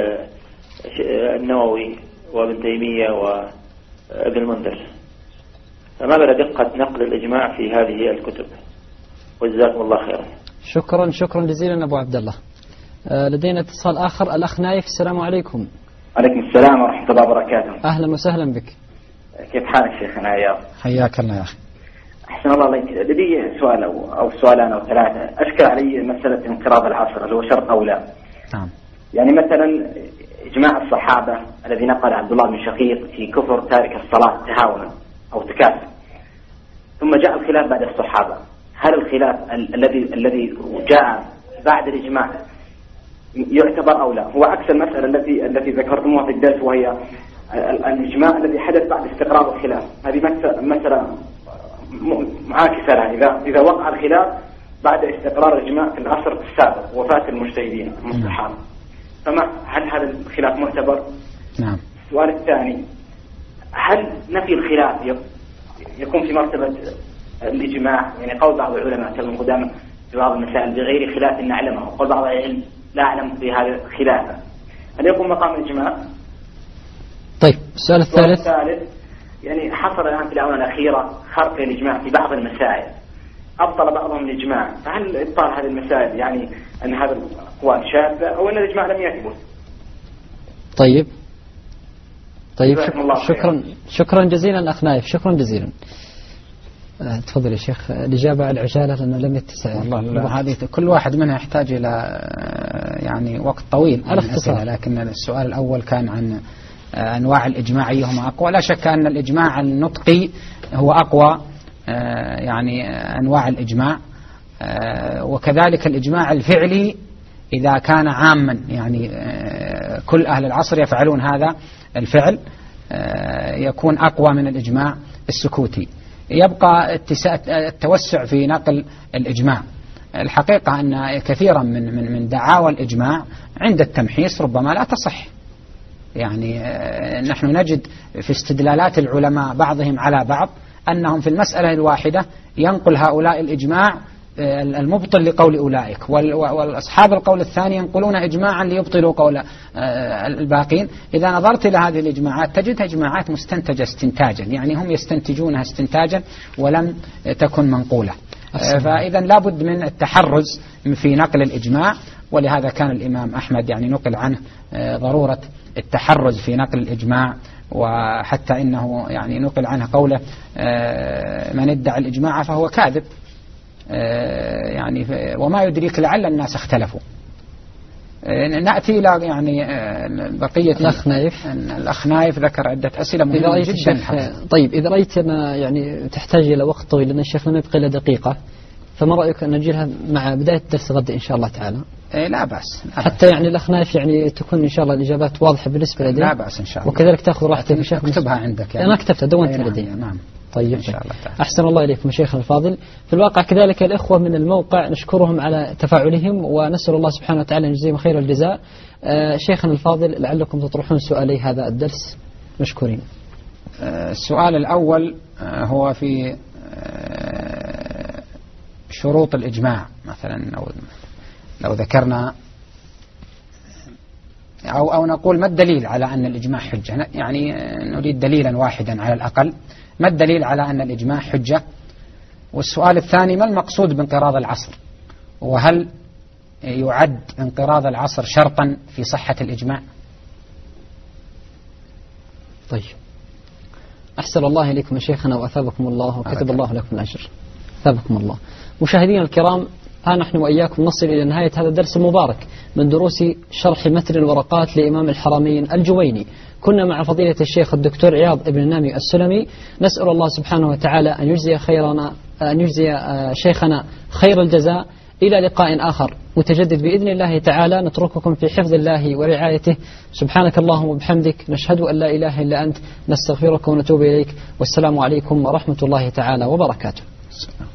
النووي وابن تيمية وابن المنذر، فما بلا دقة نقل الإجماع في هذه الكتب؟ وجزاكم الله خيرا. شكرا شكرا جزيلا أبو عبد الله. آه لدينا اتصال آخر، الأخ نايف. السلام عليكم. عليكم السلام ورحمة الله وبركاته. أهلا وسهلا بك. كيف حالك شيخنا عياض؟ حياك الله يا أخي. أحسن الله عليك. لدي سؤال أو, أو سؤالان أو ثلاثة. أشكل علي مسألة انقراض العصر اللي هو شرط أو لا. نعم. يعني مثلا إجماع الصحابة الذي نقل عبد الله بن شقيق في كفر تارك الصلاة تهاونا أو تكاسلا، ثم جاء الخلاف بعد الصحابة. هل الخلاف ال- الذي الذي جاء بعد الإجماع يعتبر أو لا؟ هو عكس المسألة التي التي ذكرتموها في الدرس، وهي الإجماع الذي حدث بعد استقرار الخلاف. هذه مسألة معاكسة لها، إذا إذا وقع الخلاف بعد استقرار الإجماع في العصر السابق وفاة المجتهدين المصلحين، فما هل هذا الخلاف معتبر؟ نعم. السؤال الثاني، هل نفي الخلاف يكون في مرتبة الإجماع؟ يعني قول بعض العلماء كالابن قدامة في بعض المسائل بغير خلاف نعلمه، وقول بعض العلم لا أعلم في هذا خلافه، هل يكون مقام الإجماع؟ طيب السؤال الثالث. الثالث يعني حصل الآن في الآونة الأخيرة خرق الإجماع في بعض المسائل، أبطل بعضهم الإجماع، فهل إبطال هذه المسائل يعني أن هذا الأقوال شاذة أو أن الإجماع لم يثبت؟ طيب طيب شكرا شكرا جزيلا أخ نايف، شكرا جزيلا. أه تفضل يا شيخ الإجابة على العجالة لأنه لم يتسع. والله هذه كل واحد منها يحتاج إلى يعني وقت طويل على اختصار، لكن السؤال الأول كان عن أنواع الإجماع أيهما أقوى. لا شك أن الإجماع النطقي هو أقوى يعني أنواع الإجماع، وكذلك الإجماع الفعلي إذا كان عاما، يعني كل أهل العصر يفعلون هذا الفعل، يكون أقوى من الإجماع السكوتي. يبقى التوسع في نقل الإجماع. الحقيقة أن كثيرا من من من دعاوى الإجماع عند التمحيص ربما لا تصح. يعني نحن نجد في استدلالات العلماء بعضهم على بعض أنهم في المسألة الواحدة ينقل هؤلاء الإجماع المبطل لقول أولئك، والأصحاب القول الثاني ينقلون إجماعا ليبطلوا قول الباقين. إذا نظرت إلى هذه الإجماعات تجدها إجماعات مستنتجة استنتاجا، يعني هم يستنتجونها استنتاجا ولم تكن منقولة. فإذا لابد من التحرز في نقل الإجماع، ولهذا كان الإمام أحمد يعني نقل عنه ضرورة التحرز في نقل الإجماع، وحتى إنه يعني نقل عنه قوله من ادعى الإجماع فهو كاذب، يعني وما يدريك لعل الناس اختلفوا. نأتي إلى يعني بقية الأخ نايف. الأخ نايف ذكر عدة أسئلة مهمة جدا. طيب إذا رأيت أنا يعني تحتاج إلى وقت طويل لأن الشيخ لم يبقى إلا دقيقة، فما رأيك أن نجيلها مع بداية الدرس غدا إن شاء الله تعالى؟ إيه لا بأس. لا حتى بأس. يعني الأخ نايف يعني تكون إن شاء الله الإجابات واضحة بالنسبة لديه. لا بأس إن شاء الله. وكذلك تأخذ راحتك يا شيخ. اكتبها عندك يعني. أنا كتبتها دونت نعم لدي. نعم. طيب إن شاء الله تعالى. أحسن الله إليكم شيخنا الفاضل. في الواقع كذلك الإخوة من الموقع نشكرهم على تفاعلهم، ونسأل الله سبحانه وتعالى أن يجزيهم خير الجزاء. آه شيخنا الفاضل لعلكم تطرحون سؤالي هذا الدرس مشكورين. آه السؤال الأول آه هو في آه شروط الإجماع مثلا، لو لو ذكرنا أو أو نقول ما الدليل على أن الإجماع حجة؟ يعني نريد دليلا واحدا على الأقل. ما الدليل على أن الإجماع حجة؟ والسؤال الثاني ما المقصود بانقراض العصر؟ وهل يعد انقراض العصر شرطا في صحة الإجماع؟ طيب أحسن الله إليكم يا شيخنا وأثابكم الله وكتب الله لكم الأجر. أثابكم الله. مشاهدينا الكرام، ها نحن وإياكم نصل إلى نهاية هذا الدرس المبارك من دروس شرح متن الورقات لإمام الحرمين الجويني. كنا مع فضيلة الشيخ الدكتور عياض ابن نامي السلمي. نسأل الله سبحانه وتعالى أن يجزي خيرنا أن يجزي شيخنا خير الجزاء. إلى لقاء آخر متجدد بإذن الله تعالى، نترككم في حفظ الله ورعايته. سبحانك اللهم وبحمدك، نشهد أن لا إله إلا أنت، نستغفرك ونتوب إليك، والسلام عليكم ورحمة الله تعالى وبركاته. السلام.